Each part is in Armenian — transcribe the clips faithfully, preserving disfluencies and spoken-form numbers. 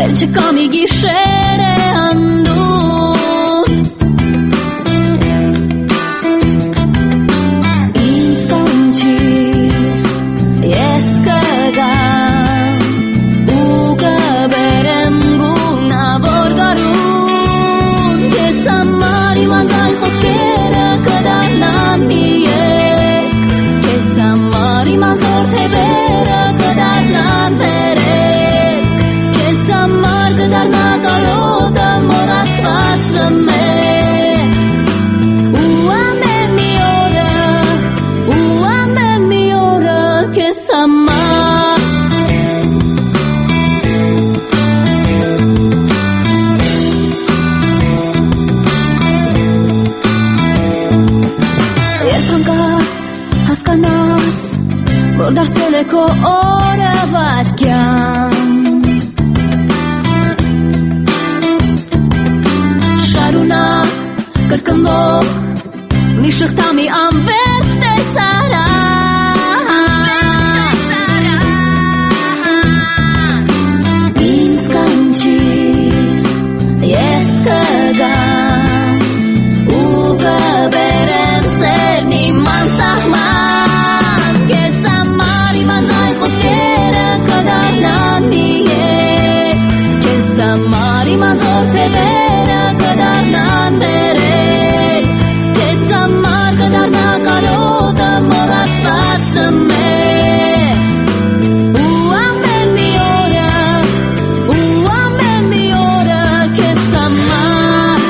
Էլ չկա մի գիշեր է անդուտ Ինձ կանչիր, ես կգամ ու կբերեմ գունավոր գարուն Ես համար իմ անձայն խոսքերը կդառնան մի երգ Ես համար իմ անզոր թևերը կդառնան մերեկ Ես համար կդառնա կարոտը մոռացված զմեր Ու ամեն մի օրը, ու ամեն մի օրը քեզ համար Երբ հանկարծ հասկանաս, որ դարձել է քո օրը վայրկյան Շարունակ կրկնվող մի շղթա մի անվերջ տեսարան Ինձ կանչիր, ես կգամ ու կբերեմ սերն իմ անսահման Քեզ համար իմ անձայն խոսքերը կդառնան մի երգ Քեզ համար իմ անզոր թևերը կդառնան մերեկ Քեզ համար կդառնա կարոտը մոռացված զմեր Ու ամեն մի օրը, ու ամեն մի օրը քեզ համար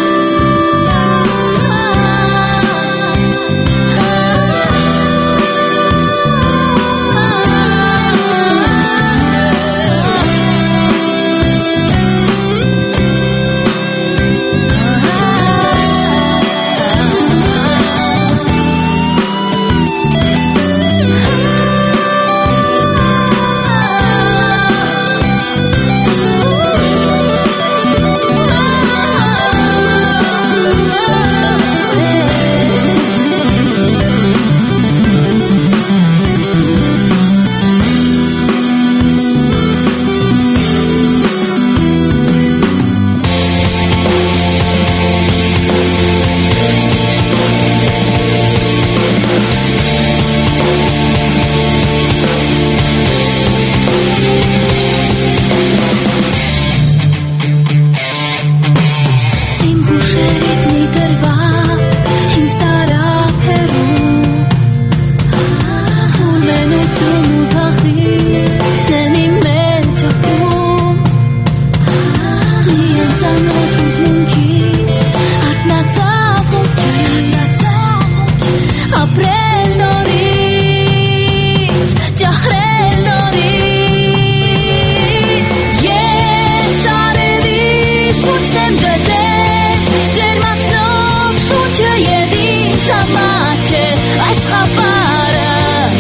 Իմ հուշերից մի դրվագ ինձ տարավ հեռու Ու մենություն ու թախիծն իմ մեջ ապրում Միայն ծանոթ հուզմունքից արթնացավ հոգիս Ապրել նորից, ջահրել նորից Ես արևի շուրջն եմ գտել Ջերմացնող շունչը և ինձ համար չէ Այս խավարը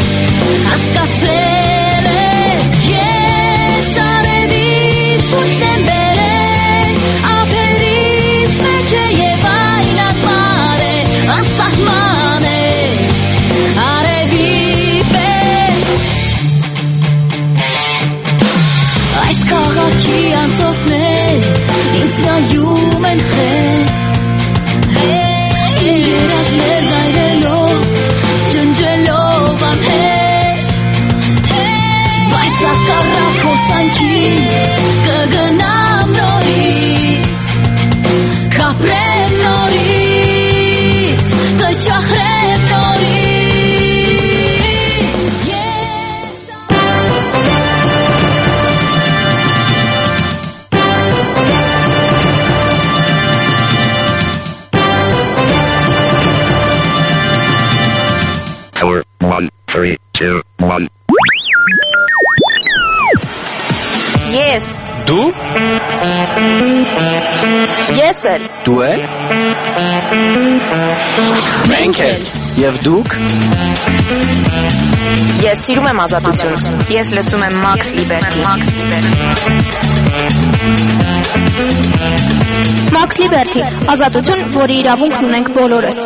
հասկացել է Ես արևի շուրջն եմ բերել Ափերիս մեջը և այն ակմար է Անսահման է արևի պես Այս քաղաքի անցորդներ ինձ նայում են խետ Երազներն այրելով, ջնջելով անհետ Բայց ակառակ հոսանքին կգնամ նորից Կապրեմ նորից, կճախրեմ նորից Ես Four, one, three, two, one. Ես Դու Ես էլ Դու էլ Մենք էլ Եվ դուք Ես սիրում եմ ազատություն Ես լսում եմ Max Liberty Max Liberty Ազատություն, որի իրավունքն ունենք բոլորս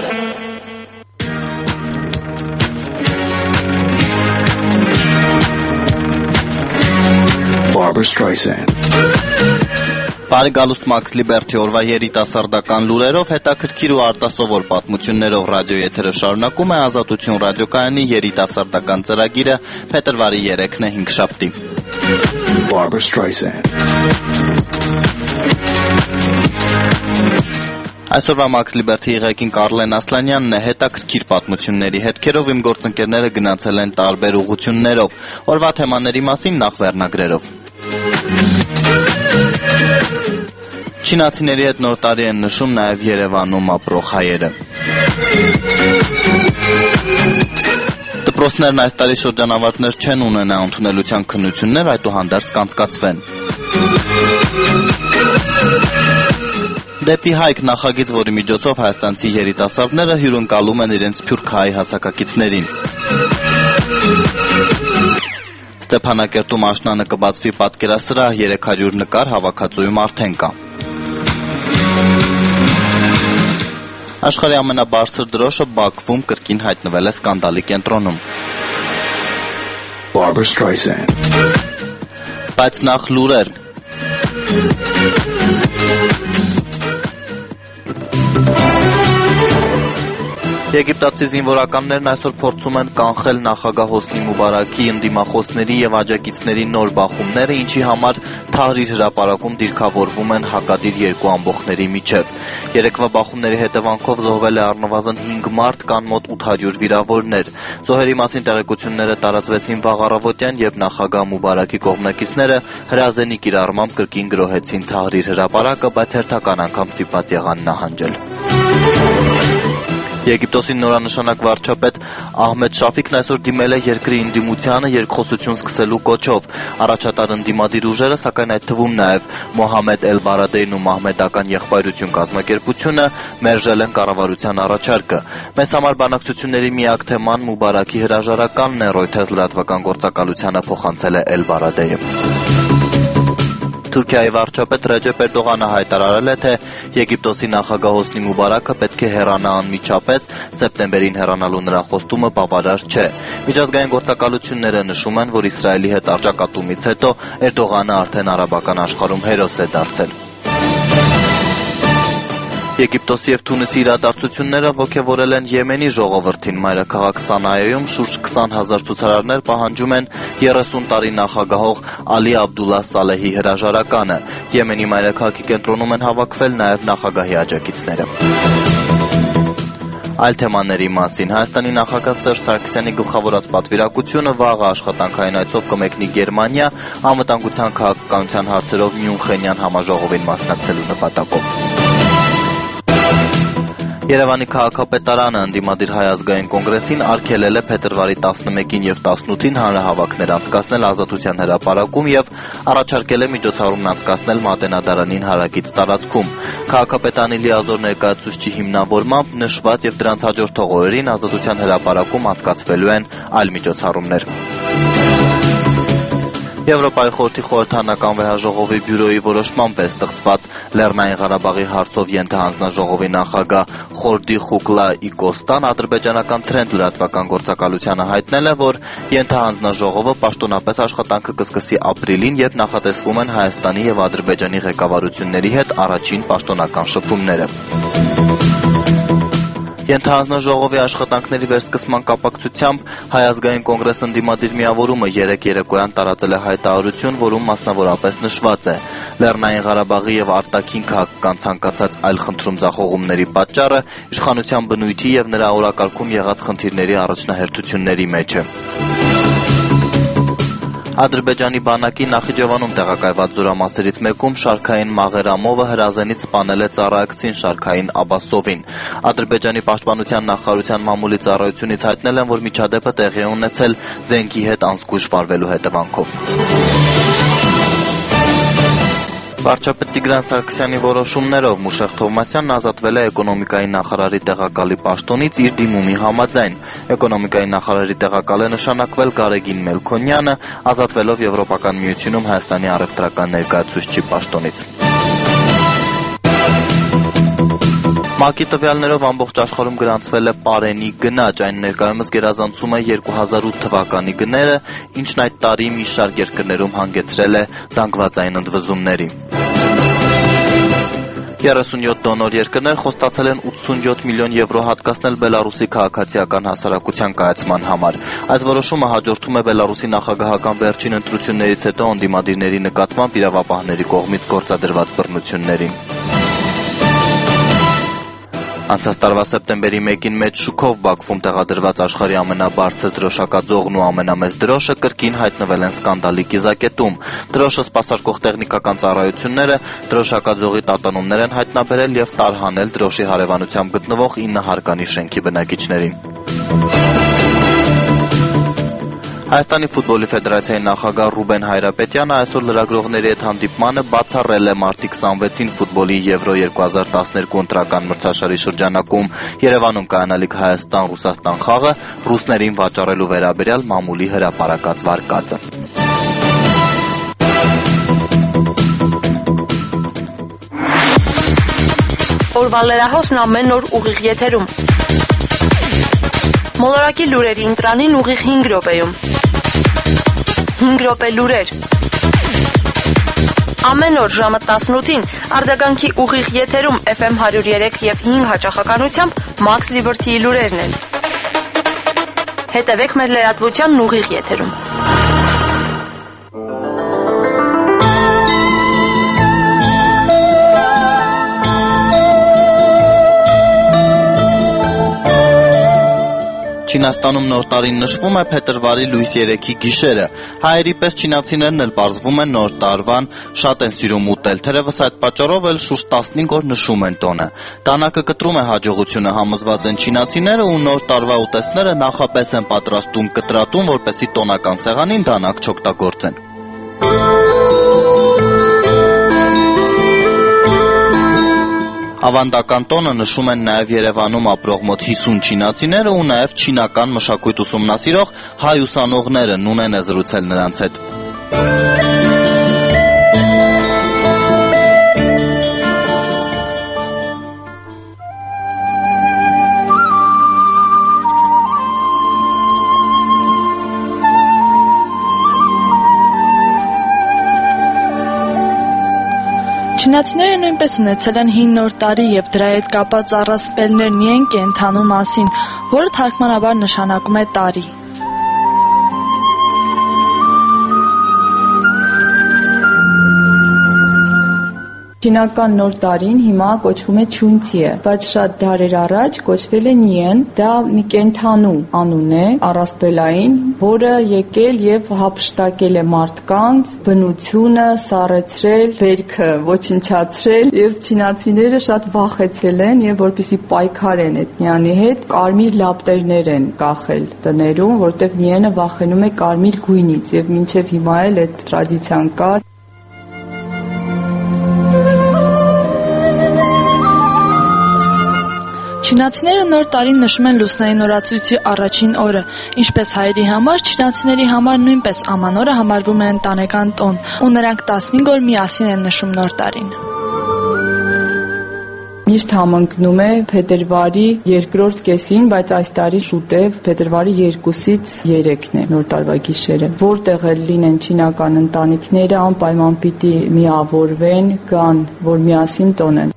Barbra Streisand Բարի գալուստ Max Liberty օրվա երիտասարդական լուրերով, հետաքրքիր ու արտասովոր պատմություններով ռադիո եթերը շարունակում է Ազատություն ռադիոկայանի երիտասարդական ծրագիրը փետրվարի երեքն է հինգշաբթի։ Barbra Streisand. Այսօրվա Max Liberty-ի ղեկին Կարլեն Ասլանյանն է, հետաքրքիր պատմությունների հետքերով իմ գործընկերները գնացել են տարբեր ուղղություններով։ Օրվա թեմաների մասին նախ վերնագրերով։ Չինացիների հետ նոր տարի են նշում նաև Երևանում ապրող հայերը։ Դպրոցներն այս տարի շրջանավարտներ չեն ունենա ընդունելության քննություններ, այդուհանդերձ կանցկացվեն։ Դեպի Հայք նախագիծ, որի միջոցով հայաստանցի երիտասարդները հյուրընկալում են իրենց սփյուռք հայ հասակակիցներին։ Ստեփանակերտում աշնանը կբացվի պատկերասրահ, երեք հարյուր նկար հավաքածուում արդեն կա։ Աշխարհի ամենաբարձր դրոշը Բաքվում կրկին հայտնվել է սկանդալի կենտրոնում։ Barbra Streisand. Բայց նախ լուրեր։ Եգիպտացի զինվորականներն այսօր փորձում են կանխել նախագահ Հոսնի Մուբարաքի ընդդիմախոսների եւ աջակիցների նոր բախումները, ինչի համար Թահրիր հրապարակում դիրքավորվում են հակադիր երկու ամբոխների միջև։ Երեկվա բախումների հետևանքով զոհվել է առնվազն հինգ մարդ, կան մոտ ութ հարյուր վիրավորներ։ Զոհերի մասին տեղեկությունները տարածվեցին վաղ առավոտյան, երբ նախագահ Մուբարաքի կողմնակիցները հրազենի կիրառմամբ կրկին գրոհեցին Թահրիր հրապարակը, բայց հերթական անգամ ստիպված եղան նահանջել։ Եգիպտոսի նորանշանակ վարչապետ Ահմեդ Շաֆիկն այսօր դիմել է երկրի ընդդիմությանը երկխոսություն սկսելու կոչով։ Առաջատար ընդդիմադիր ուժերը, սակայն այդ թվում նաև Մոհամեդ Էլ-Բարադեին ու Մահմեդական եղբայրություն կազմակերպությունը մերժել են կառավարության առաջարկը։ Մեզ համար բանակցությունների միակ թեման Մուբարաքի հրաժարականն է, Reuters լրատվական գործակալությանը փոխանցել է Էլ-Բարադեյը։ Թուրքիայի վարչապետ Ռեջեփ Էրդողանը հայտարարել է, թե Եգիպտոսի նախագահ Հոսնի Մուբարաքը պետք է հեռանա անմիջապես, սեպտեմբերին հեռանալու նրա խոստումը բավարար չէ։ Միջազգային գործակալությունները նշում են, որ Իսրայելի հետ առճակատումից հետո Էրդողանը արդեն արաբական աշխարհում հերոս է դարձել։ Եգիպտոսի և Թունիսի իրադարձությունները ոգևորել են Եմենի ժողովրդին։ Մայրաքաղաք Սանայեում շուրջ քսան հազար ցուցարարներ պահանջում են երեսուն տարի նախագահող Ալի Աբդուլլահ Սալեհի հրաժարականը։ Եմենի մայրաքաղաքի կենտրոնում են հավաքվել նաև նախագահի աջակիցները։ Այլ թեմաների մասին Հայաստանի նախագահ Սերժ Սարգսյանի գլխավորած պատվիրակությունը վաղը աշխատանքային այցով կմեկնի Գերմանիա անվտանգության քաղաքականության հարցերով Մյունխենյան համաժողովին մասնակցելու նպատակով։ Երևանի քաղաքապետարանը ընդդիմադիր Հայ ազգային կոնգրեսին արգելել է փետրվարի տասնմեկին և տասնութին հանրահավաքներ անցկացնել Ազատության հրապարակում և առաջարկել է միջոցառումն անցկացնել Մատենադարանին հարակից տարածքում։ Քաղաքապետարանի լիազոր ներկայացուցչի հիմնավորմամբ նշված և դրանց հաջորդող օրերին Ազատության հրապարակում անցկացվելու են այլ միջոցառումներ։ Եվրոպայի խորհրդի խորհրդարանական վեհաժողովի բյուրոյի որոշմամբ է ստեղծված Լեռնային Ղարաբաղի հարցով ենթահանձնաժողովի նախագահ Խորդի Խուկլա Իկոստան ադրբեջանական Թրենդ լրատվական գործակալությանը հայտնել է, որ ենթահանձնաժողովը պաշտոնապես աշխատանքը կսկսի ապրիլին, երբ նախատեսվում են Հայաստանի և Ադրբեջանի ղեկավարությունների հետ առաջին պաշտոնական շփումները։ Ենթահանձնաժողովի աշխատանքների վերսկսման կապակցությամբ Հայ ազգային կոնգրես ընդդիմադիր միավորումը երեկ երեկոյան տարածել է հայտարարություն, որում մասնավորապես նշված է. Լեռնային Ղարաբաղի և արտաքին քաղաքական ցանկացած այլ խնդրում ձախողումների պատճառը իշխանության բնույթի և նրա օրակարգում եղած խնդիրների առաջնահերթությունների մեջ է։ Ադրբեջանի բանակի Նախիջևանում տեղակայված զորամասերից մեկում շարքային Մաղերամովը հրազենից սպանել է ծառայակցին շարքային Աբասովին։ Ադրբեջանի պաշտպանության նախարարության մամուլի ծառայությունից հայտնել են, որ միջադեպը տեղի է ունեցել զենքի հետ անզգույշ վարվելու հետևանքով։ Վարչապետ Տիգրան Սարգսյանի որոշումներով Մուշեղ Թովմասյանն ազատվել է էկոնոմիկայի նախարարի տեղակալի պաշտոնից իր դիմումի համաձայն։ Էկոնոմիկայի նախարարի տեղակալ է նշանակվել Գարեգին Մելքոնյանը, ազատվելով Եվրոպական միությունում Հայաստանի առևտրական ներկայացուցչի պաշտոնից։ ՄԱԿ-ի տվյալներով ամբողջ աշխարհում գրանցվել է պարենի գնաճ, այն ներկայումս գերազանցում է երկու հազար ութ թվականի գները, ինչն այդ տարի մի շարք երկրներում հանգեցրել է զանգվածային ընդվզումների։ երեսունյոթ դոնոր երկրներ խոստացել են ութսունյոթ միլիոն եվրո հատկացնել Բելարուսի քաղաքացիական հասարակության կայացման համար։ Այս որոշումը հաջորդում է Բելարուսի նախագահական վերջին ընտրություններից հետո ընդդիմադիրների նկատմամբ իրավապահների կողմից գործադրված բռնություններին։ Անցած տարվա սեպտեմբերի մեկին մեծ շուքով Բաքվում տեղադրված աշխարհի ամենաբարձր դրոշակաձողն ու ամենամեծ դրոշը կրկին հայտնվել են սկանդալի կիզակետում։ Դրոշը սպասարկող տեխնիկական ծառայությունները դրոշակաձողի տատանումներ են հայտնաբերել եւ տարհանել դրոշի հարևանությամբ գտնվող ինը հարկանի շենքի բնակիչներին։ Հայաստանի ֆուտբոլի ֆեդերացիայի նախագահ Ռուբեն Հայրապետյանը այսօր լրագրողների հետ հանդիպմանը բացառել է մարտի քսանվեցին ֆուտբոլի Եվրո երկու հազար տասներկու ընտրական մրցաշարի շրջանակում Երևանում կայանալիք Հայաստան-Ռուսաստան խաղը ռուսներին վաճառելու վերաբերյալ մամուլի հրապարակած վարկածը։ Օրվա լրահոսն ամեն օր ուղիղ եթերում։ Մոլորակի լուրերի ընտրանին ուղիղ հինգ րոպեում։ հինգ րոպե լուրեր։ Ամեն օր ժամը տասնութին արձագանքի ուղիղ եթերում Էֆ Էմ հարյուր երեք եւ հինգ հաճախականությամբ Max Liberty-ի լուրերն են։ Հետևեք մեր լրատվությանն ուղիղ եթերում։ Չինաստանում նոր տարին նշվում է փետրվարի լույս երեքի գիշերը։ Հայերի պես չինացիներն էլ պարզվում են նոր տարվան շատ են սիրում ուտել, թերևս այդ պատճառով էլ շուրջ տասնհինգ օր նշում են տոնը։ Դանակը կտրում է հաջողությունը, համոզված են չինացիները, ու նոր տարվա ուտեստները նախապես են պատրաստում կտրատում, որպեսզի տոնական սեղանին դանակ չօգտագործեն։ Ավանդական տոնը նշում են նաև Երևանում ապրող մոտ հիսուն չինացիները ու նաև չինական մշակույթ ուսումնասիրող հայ ուսանողները։ Նունեն է զրուցել նրանց հետ։ Չինացիները նույնպես ունեցել են հին նոր տարի եւ դրա հետ կապած առասպելներ միայն կենդանու մասին, որը թարգմանաբար նշանակում է տարի։ Չինական նոր տարին հիմա կոչվում է Չունցիե, բայց շատ դարեր առաջ կոչվել է Նիեն, դա մի կենդանու անուն է, առասպելային, որը եկել եւ հափշտակել է մարդկանց, բնությունը, սառեցրել, վերքը ոչնչացրել, եւ չինացիները շատ վախեցել են եւ որպեսզի պայքարեն այդ Նիանի հետ, կարմիր լապտերներ են կախել տներում, որտեղ Նիենը վախենում է կարմիր գույնից եւ մինչեւ հիմա էլ այդ տրադիցիան կա։ Չինացիները նոր տարին նշում են լուսնային օրացույցի առաջին օրը, ինչպես հայերի համար, չինացիների համար նույնպես ամանորը համարվում է ընտանեկան տոն, ու նրանք տասնհինգ օր միասին են նշում նոր տարին։ Միշտ համընկնում է փետրվարի երկրորդ կեսին, բայց այս տարի շուտև փետրվարի երկուսից երեքն է նոր տարվա գիշերը, որտեղ էլ լինեն չինական ընտանիքները անպայման պիտի միավորվեն, գան, որ միասին տոնեն։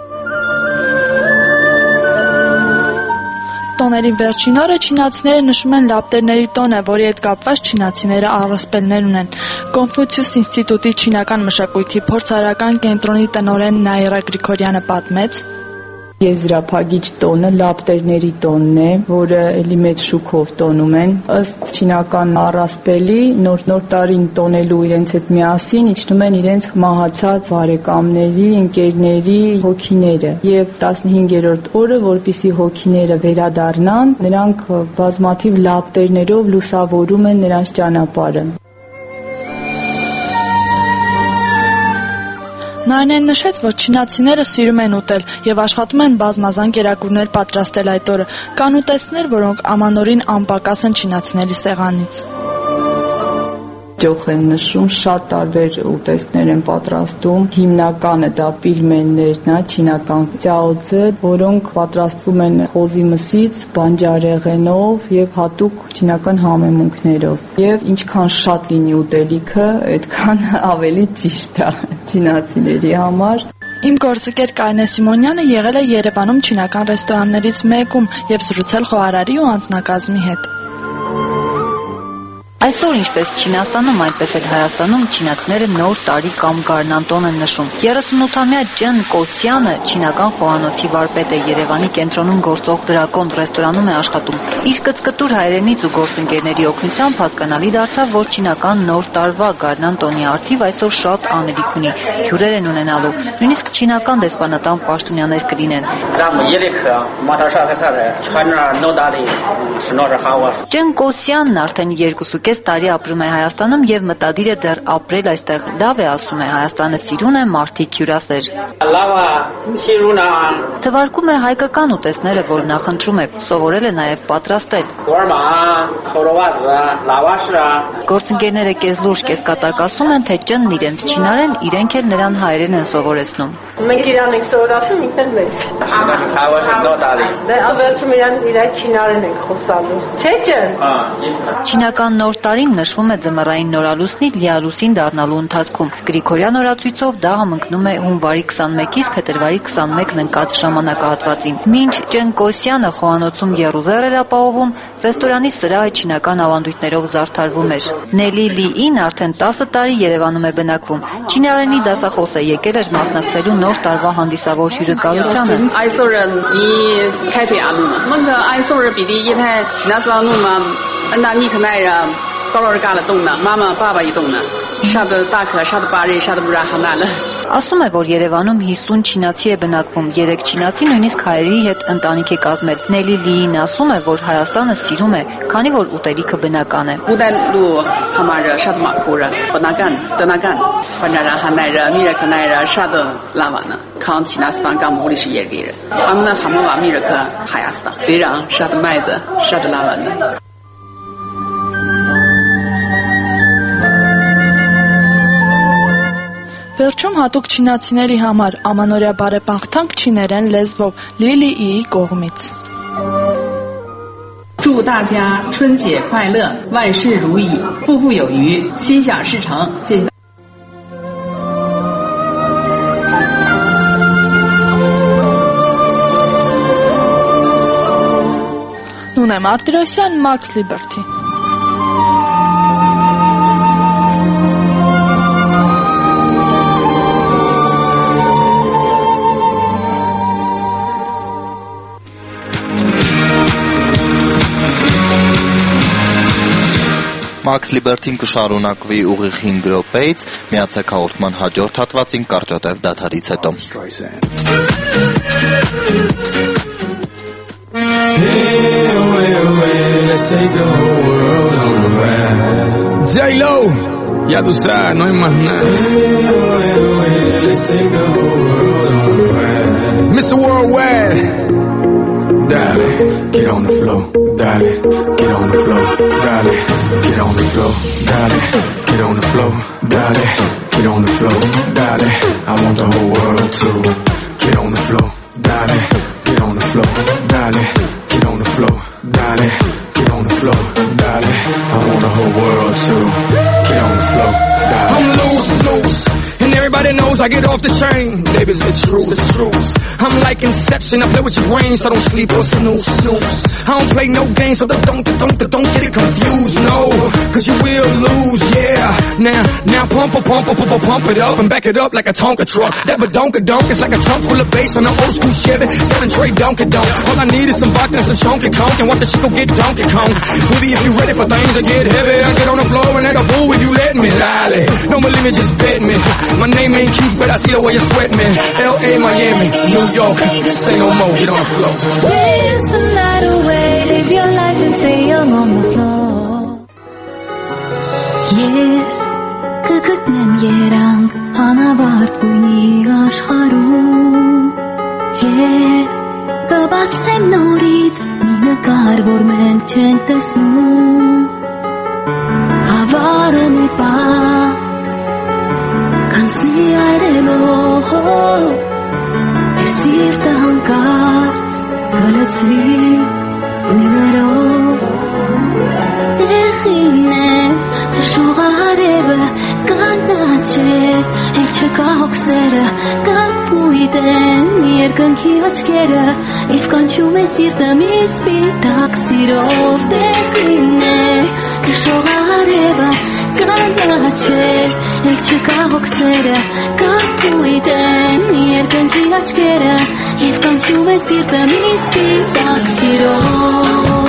Տոների վերջին օրը չինացիները նշում են լապտերների տոնը, որի հետ կապված չինացիները առասպելներ ունեն։ Կոնֆուցիուս ինստիտուտի չինական մշակույթի փորձարարական կենտրոնի տնօրեն Նաիրա Գրիգորյանը պատմեց. Եզրափակիչ տոնը լապտերների տոնն է, որը էլի մեծ շուքով տոնում են։ Ըստ չինական առասպելի նոր նոր տարին տոնելու իրենց հետ միասին իջնում են իրենց մահացած բարեկամների, ընկերների հոգիները։ Եվ տասնհինգերորդ օրը, որպեսզի հոգիները վերադառնան, նրանք բազմաթիվ լապտերներով լուսավորում են նրանց ճանապարհը։ Նայնեն նշեց, որ չինացիները սիրում են ուտել եւ աշխատում են բազմազան կերակուրներ պատրաստել այդ օրը։ Կան ուտեստներ, որոնք ամանորին անպակաս են չինացիների սեղանից։ Ջոխ են նշում, շատ տարբեր ուտեստներ են պատրաստում, հիմնականը դա պիլմեններն է, չինական ծյաոձը, որոնք պատրաստվում են խոզի մսից, բանջարեղենով եւ հատուկ չինական համեմունքներով։ Եվ ինչքան շատ լինի ուտելիքը, այդքան ավելի ճիշտ է չինացիների համար։ Իմ գործընկեր Կարինե Սիմոնյանը եղել է Երևանում չինական ռեստորաններից մեկում եւ զրուցել խոհարարի ու անձնակազմի հետ։ Այսօր ինչպես Չինաստանում, այնպես էլ Հայաստանում չինացիները նոր տարի կամ գարնանտոն են նշում։ երեսունութամյա Ջեն Կոսյանը չինական խոհանոցի վարպետ է, Երևանի կենտրոնում գործող դրակոն ռեստորանում է աշխատում։ Իր կծկտուր հայրենից ու գործընկերների օգնությամբ հասկանալի դարձավ, որ չինական նոր տարվա գարնանտոնի առթիվ այսօր շատ անելիք ունի, հյուրեր են ունենալու, նույնիսկ չինական դեսպանատան պաշտոնյաներ կլինեն։ Ջեն Կոսյանն արդեն երկուսուկես տարի ապրում է Հայաստանում եւ մտադիր է դեռ ապրել այստեղ։ Լավ է, ասում է, Հայաստանը սիրուն է, մարդիկ հյուրասեր։ Թվարկում է հայկական ուտեստները, որ նախընտրում է, սովորել է նաեւ պատրաստել։ Գործընկերները կես լուրջ, կես կատակ ասում են, թե Ջենն իրենց չինարեն, իրենք էլ նրան հայերեն են սովորեցնում։ Մենք իրան ենք սովորացնում, ինքն էլ մեզ։ Դե ավելցում իրան իր չինարեն ենք խոսալու։ Չէ՞ Ջեն։ Չինական նոր տարին նշվում է ձմեռային նորալուսնի լիալուսին դառնալու ընթացքում։ Գրիգորյան օրացույցով դա համընկնում է հունվարի քսանմեկից փետրվարի քսանմեկն ընկած ժամանակահատվածին։ Մինչ Ջեն Կոսյանը խոհանոցում եռուզեռ էր ապահովում, ռեստորանի սրահը չինական ավանդույթներով զարդարվում էր։ Նելի Լիին արդեն տասը տարի Երևանում է բնակվում։ Չինարենի դասախոս է, եկել էր մասնակցելու նոր տարվա հանդիսավոր հյուրընկալությանը։ Այսօրը մի քայֆի անում։ Մենք այսօրը պիտի եթե չինացանում ընտանիքները բոլոր գալը տունը, մամա, պապա իտունը։ Շատ տակը, շատ բարի, շատ ուրախանալը։ Ասում է, որ Երևանում հիսուն չինացի է բնակվում, երեք չինացի նույնիսկ հայերի հետ ընտանիք է կազմել։ Նելի Լիին ասում է, որ Հայաստանը սիրում է, քանի որ ուտելիքը բնական է։ Ուտելու համար շատ մաքուր է, բնական, տնական։ Բնարահանները, միրգները շատ լավ են, քան Չինաստան կամ ուրիշ երկիր։ Ամենախմող միրգը Հայաստան։ Ձերան շատ մեծ, շատ լավ է։ Վերջում հատուկ չինացիների համար ամանորյա բարեպահանք չիներեն լեզվով Լիլիի կողմից։ 祝大家春节快乐，万事如意，富富有余，心想事成。谢谢。 Նունե Մարտիրոսյան, Max Liberty։ Max Liberty-ն կշարունակվի ուղիղ հինգ րոպեից, միացեք հաղորդման հաջորդ հատվածին կարճատև դադարից հետո։ J-Lo, ya tú sabes, no hay más nada. mister Worldwide. Dale, get on the floor, dale, get on the floor, dale, get on the floor, dale, get on the floor, dale, get on the floor, dale. I want the whole world to get on the floor, dale, get on the floor, dale, get on the floor, dale, get on the floor, dale. I want the whole world to get on the floor, dale. I'm loose, loose. And everybody knows I get off the train. Baby, it's the truth, it's the truth. I'm like Inception, I play with your brain, so don't sleep or snooze, snooze. I don't play no games, so don't, don't, don't, don't get it confused, no. Cause you will lose, yeah. Now, now pump, pump, pump, pump, pump, pump it up and back it up like a Tonka truck. That badonka-donk is like a trunk full of bass on an old school Chevy, seven tray Donkey-Donk. All I need is some vodka and some chunky conk and watch a chico get Donkey Kong. Movie, if you ready for things to get heavy, I get on the floor and act a fool if you let me. Lolly, don't believe me, just bet me. My name ain't Keith, but I see the way you sweat, man. L A, Miami, New York, say no more, get on the floor. Dance the night away, live your life and stay young on the floor. Yes, կգտնեմ երանք անավարտ գույնի աշխարհում. Եվ կբացեմ նորից մի նկար, որ մենք չենք տեսնում. Հավարը մի պահ Կանցնի այրելով Եվ սիրտը հանկարծ կլցվի գույներով Տեղին է թշող արևը կանաչ է Էլ չկա հոգսերը կապույտ են երկնքի աչքերը Եվ կանչում է սիրտը մի սպիտակ սիրով տեղին է Քշող արևը կանաչ է Էլ չկա հոգսերը կապույտ են երկնքի աչքերը Եվ կանչում է սիրտը մի սպիտակ սիրով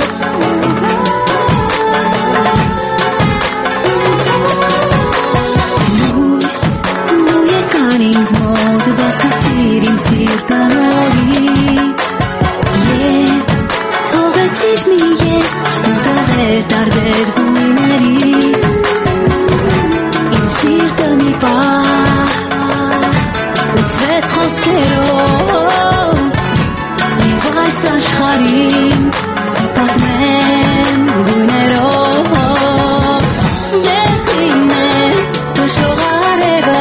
Ինձ մոտ բացացիր իմ սիրտը նորից Եվ թողեցիր մի երկ ու տղեր տարբեր գույներից Իմ սիրտը մի պահ լցվեց խոսքերով Եվ այս աշխարհին պատմեմ գույներով Դեղին է թշող արևը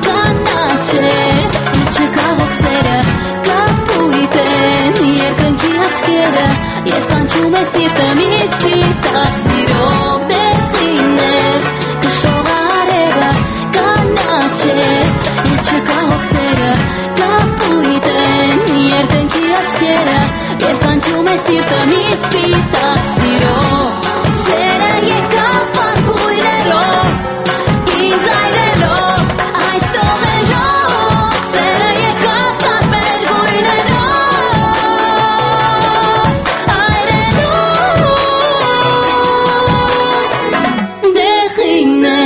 Չկա հոգսերը կապույտ են երկնքի աչքերը Եվ կանչում է սիրտը մի սպիտակ սիրով Դեղին է քշող արևը կանաչ է Եվ չկա հոգսերը կապույտ են երկնքի աչքերը Եվ կանչում է սիրտը մի սպիտակ սիրով Սերը եկավ արգույներով ինձ այրելով այս տողերով Սերը եկավ տարբեր գույներով այրելով Դեղին է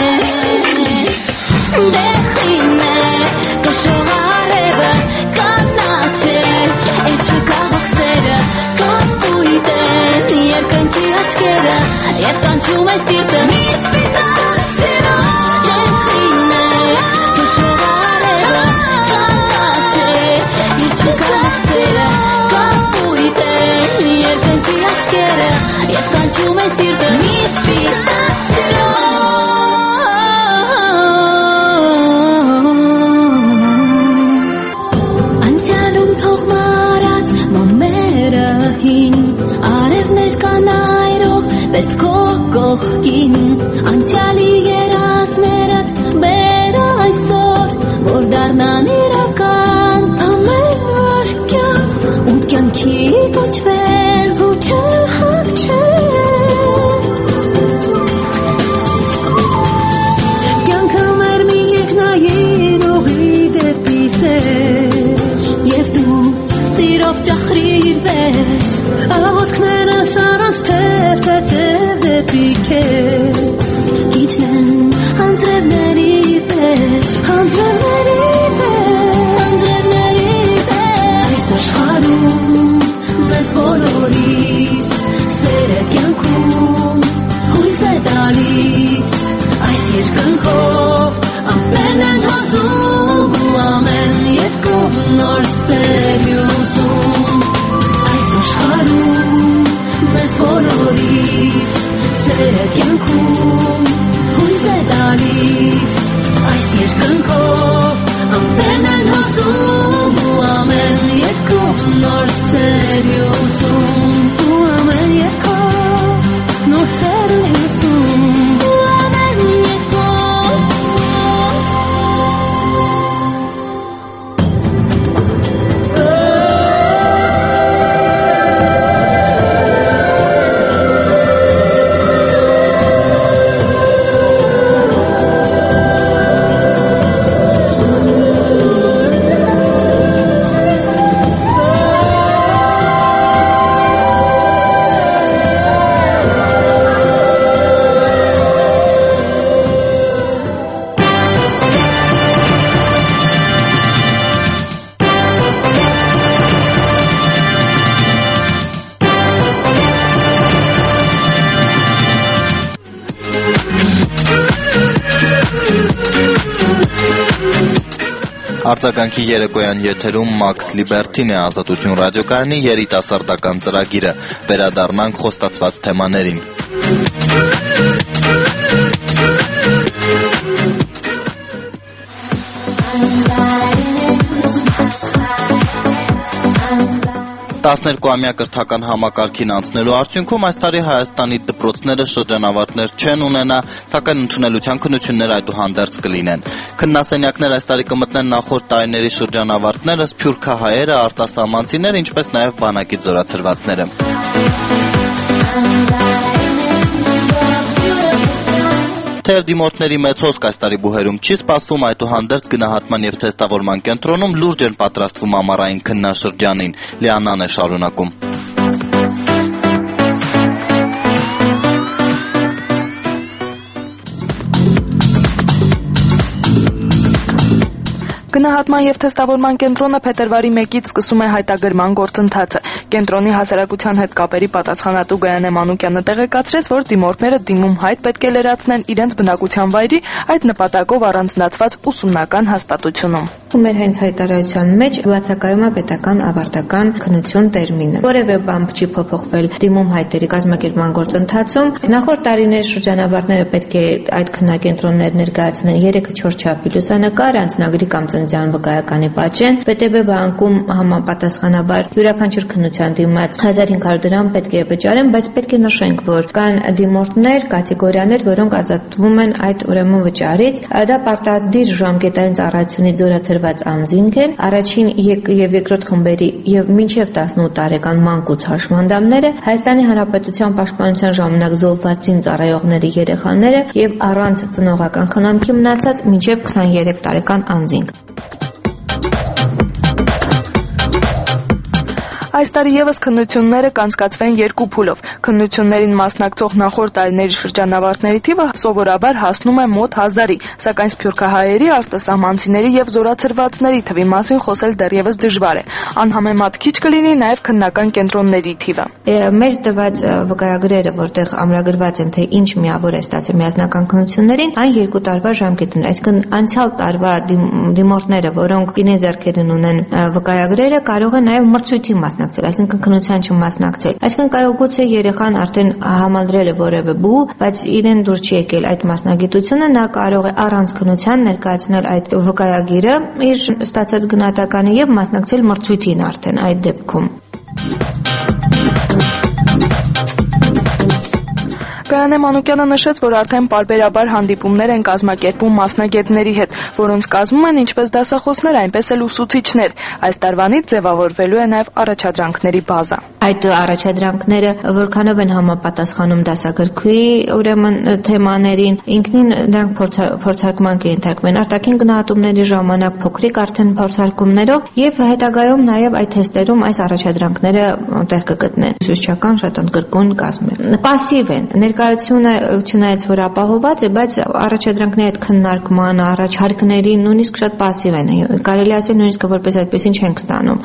Դեղին է քշող արևը կանաչ է Էլ չկա հոգսերը կապույտ են երկնքի աչքերը Եվ կանչում է սիրտը մի սպիտակ սիրով Դեղին է քշող արևը կանաչ է Եվ չկա հոգսերը կապույտ են երկնքի աչքերը Եվ կանչում է սիրտը մի սպիտակ սիրով Անցյալում թող մարած մամերը հին Արևներ կանայրող պես քո կողքին Անցյալի երազներդ բեր այսօր Որ դառնան իրական ամեն վարքյան Ու կյանքի կոչվել ու չհավչել Կյանքը մեր մի երկնային ուղի դեպի սեր Եվ դու սիրով ճախրիր վեր Աղոտքներս առանց թեր թեթև դեպի քեզ Իջնեն հանձրևների պես Հանձրևների պես Հանձրևների պես Այս աշխարհում մեզ բոլորիս Սերը կյանքում հույս է տալիս Այս երկնքով ամպերն են հոսում Ու ամեն երկով նոր սեր յուզում Այս աշխարհում մեզ բոլորիս Սերը կյանքում հույս է տալիս Այս երկնքով ամպերն են հոսում Ու ամեն երկով նոր սեր յուզում Ու ամեն երկով նոր սեր յուզում Ու ամեն երկով Արձագանքի երեկոյան եթերում Max Liberty-ն է Ազատություն ռադիոկայանի երիտասարդական ծրագիրը։ Վերադառնանք խոստացված թեմաներին։ տասներկուամյա կրթական համակարգին անցնելու արդյունքում այս տարի Հայաստանի դպրոցները շրջանավարտներ չեն ունենա, սակայն ընդունելության քննություններ այդուհանդերձ կլինեն։ Քննասենյակներ այս տարի կմտնեն նախորդ տարիների շրջանավարտները, սփյուռքահայերը, արտասահմանցիները, ինչպես նաև բանակից զորացրվածները։ Թեև դիմորդների մեծ հոսք այս տարի բուհերում չի սպասվում, այդուհանդերձ գնահատման և թեստավորման կենտրոնում լուրջ են պատրաստվում ամառային քննաշրջանին։ Լիանան է շարունակում։ Գնահատման և թեստավորման կենտրոնը փետրվարի մեկից սկսում է հայտագրման գործընթացը։ Կենտրոնի հասարակության հետ կապերի պատասխանատու Գայանե Մանուկյանը տեղեկացրեց, որ դիմորդները դիմում հայտ պետք է լրացնեն իրենց բնակության վայրի այդ նպատակով առանձնացված ուսումնական հաստատությունում։ Մեր հենց հայտարարության մեջ բացակայում է պետական ավարտական քննություն տերմինը։ Որևէ բան չի փոփոխվել դիմում հայտերի կազմակերպման գործընթացում։ Նախորդ տարիների շրջանավարտները պետք է այդ քննակենտրոններ ներկայացնեն երեքը չորս չափի լուսանկար, անձնագրի կամ ծննդյան վկայականի պատճեն։ ՊՏԲ բանկում համապատասխանաբար յուրաքանչյուր քննության դիմաց հազար հինգ հարյուր դրամ պետք է վճարեն, բայց պետք է նշենք, որ կան դիմորդներ, կատեգորիաներ, որոնք ազատվում են այդ ուրեմն վճարից։ Դա պարտադիր ժամկետային ծառայությունից զորացրված անձինք են, առաջին եւ երկրորդ խմբերի եւ մինչեւ տասնութ տարեկան մանկուց հաշմանդամները, Հայաստանի Հանրապետության պաշտպանության ժամանակ զոհվածին ծառայողների երեխաները եւ առանց ծնողական խնամքի մնացած մինչեւ քսաներեք տարեկան անձինք։ Այս տարի ևս քննությունները կանցկացվեն երկու փուլով։ Քննություններին մասնակցող նախորդ տարիների շրջանավարտների թիվը սովորաբար հասնում է մոտ հազարի, սակայն սփյուռքահայերի, արտասահմանցիների եւ զորացրվածների թվի մասին խոսել դեռևս դժվար է։ Անհամեմատ քիչ կլինի նաեւ քննական կենտրոնների թիվը։ Մեր տված վկայագրերը, որտեղ ամրագրված են, թե ինչ միավոր է ստացել միասնական քննություններին, այն երկու տարվա ժամկետ ունեն։ Այսինքն անցյալ տարվա դիմորդները, որոնք իրենց ձեռքերին ունեն վկայագրերը, կարող են նաեւ մրցույթի մասնակցել, այսինքն քննության չմասնակցել։ Այսինքն կարող գուցե երեխան արդեն համալրել է որևէ բու, բայց իրեն դուր չի եկել այդ մասնագիտությունը, նա կարող է առանց քննության ներկայացնել այդ վկայագիրը իր ստացած գնահատականը եւ մասնակցել մրցույթին արդեն այդ դեպքում։ Գայանե Մանուկյանը նշեց, որ արդեն պարբերաբար հանդիպումներ են կազմակերպում մասնագետների հետ, որոնց կազմում են ինչպես դասախոսներ, այնպես էլ ուսուցիչներ։ Այս տարվանից ձևավորվելու է նաև առաջադրանքների բազա։ Այդ առաջադրանքները որքանով են համապատասխանում դասագրքի ուրեմն թեմաներին, ինքնին դրանք փորձարկման կենթարկվեն արտաքին գնահատումների ժամանակ փոքրիկ արդեն փորձարկումներով եւ հետագայում նաեւ այդ թեստերում այս առաջադրանքները տեղ կգտնեն։ Ուսուցչական շատ ընդգրկուն կազմ է։ Պասիվ են, ներկայությունը չնայած որ ապահոված է, բայց առաջադրանքների այդ քննարկման, առաջարկների նույնիսկ շատ պասիվ են։ Կարելի ասել նույնիսկ որպես այդպեսին չենք ստանում։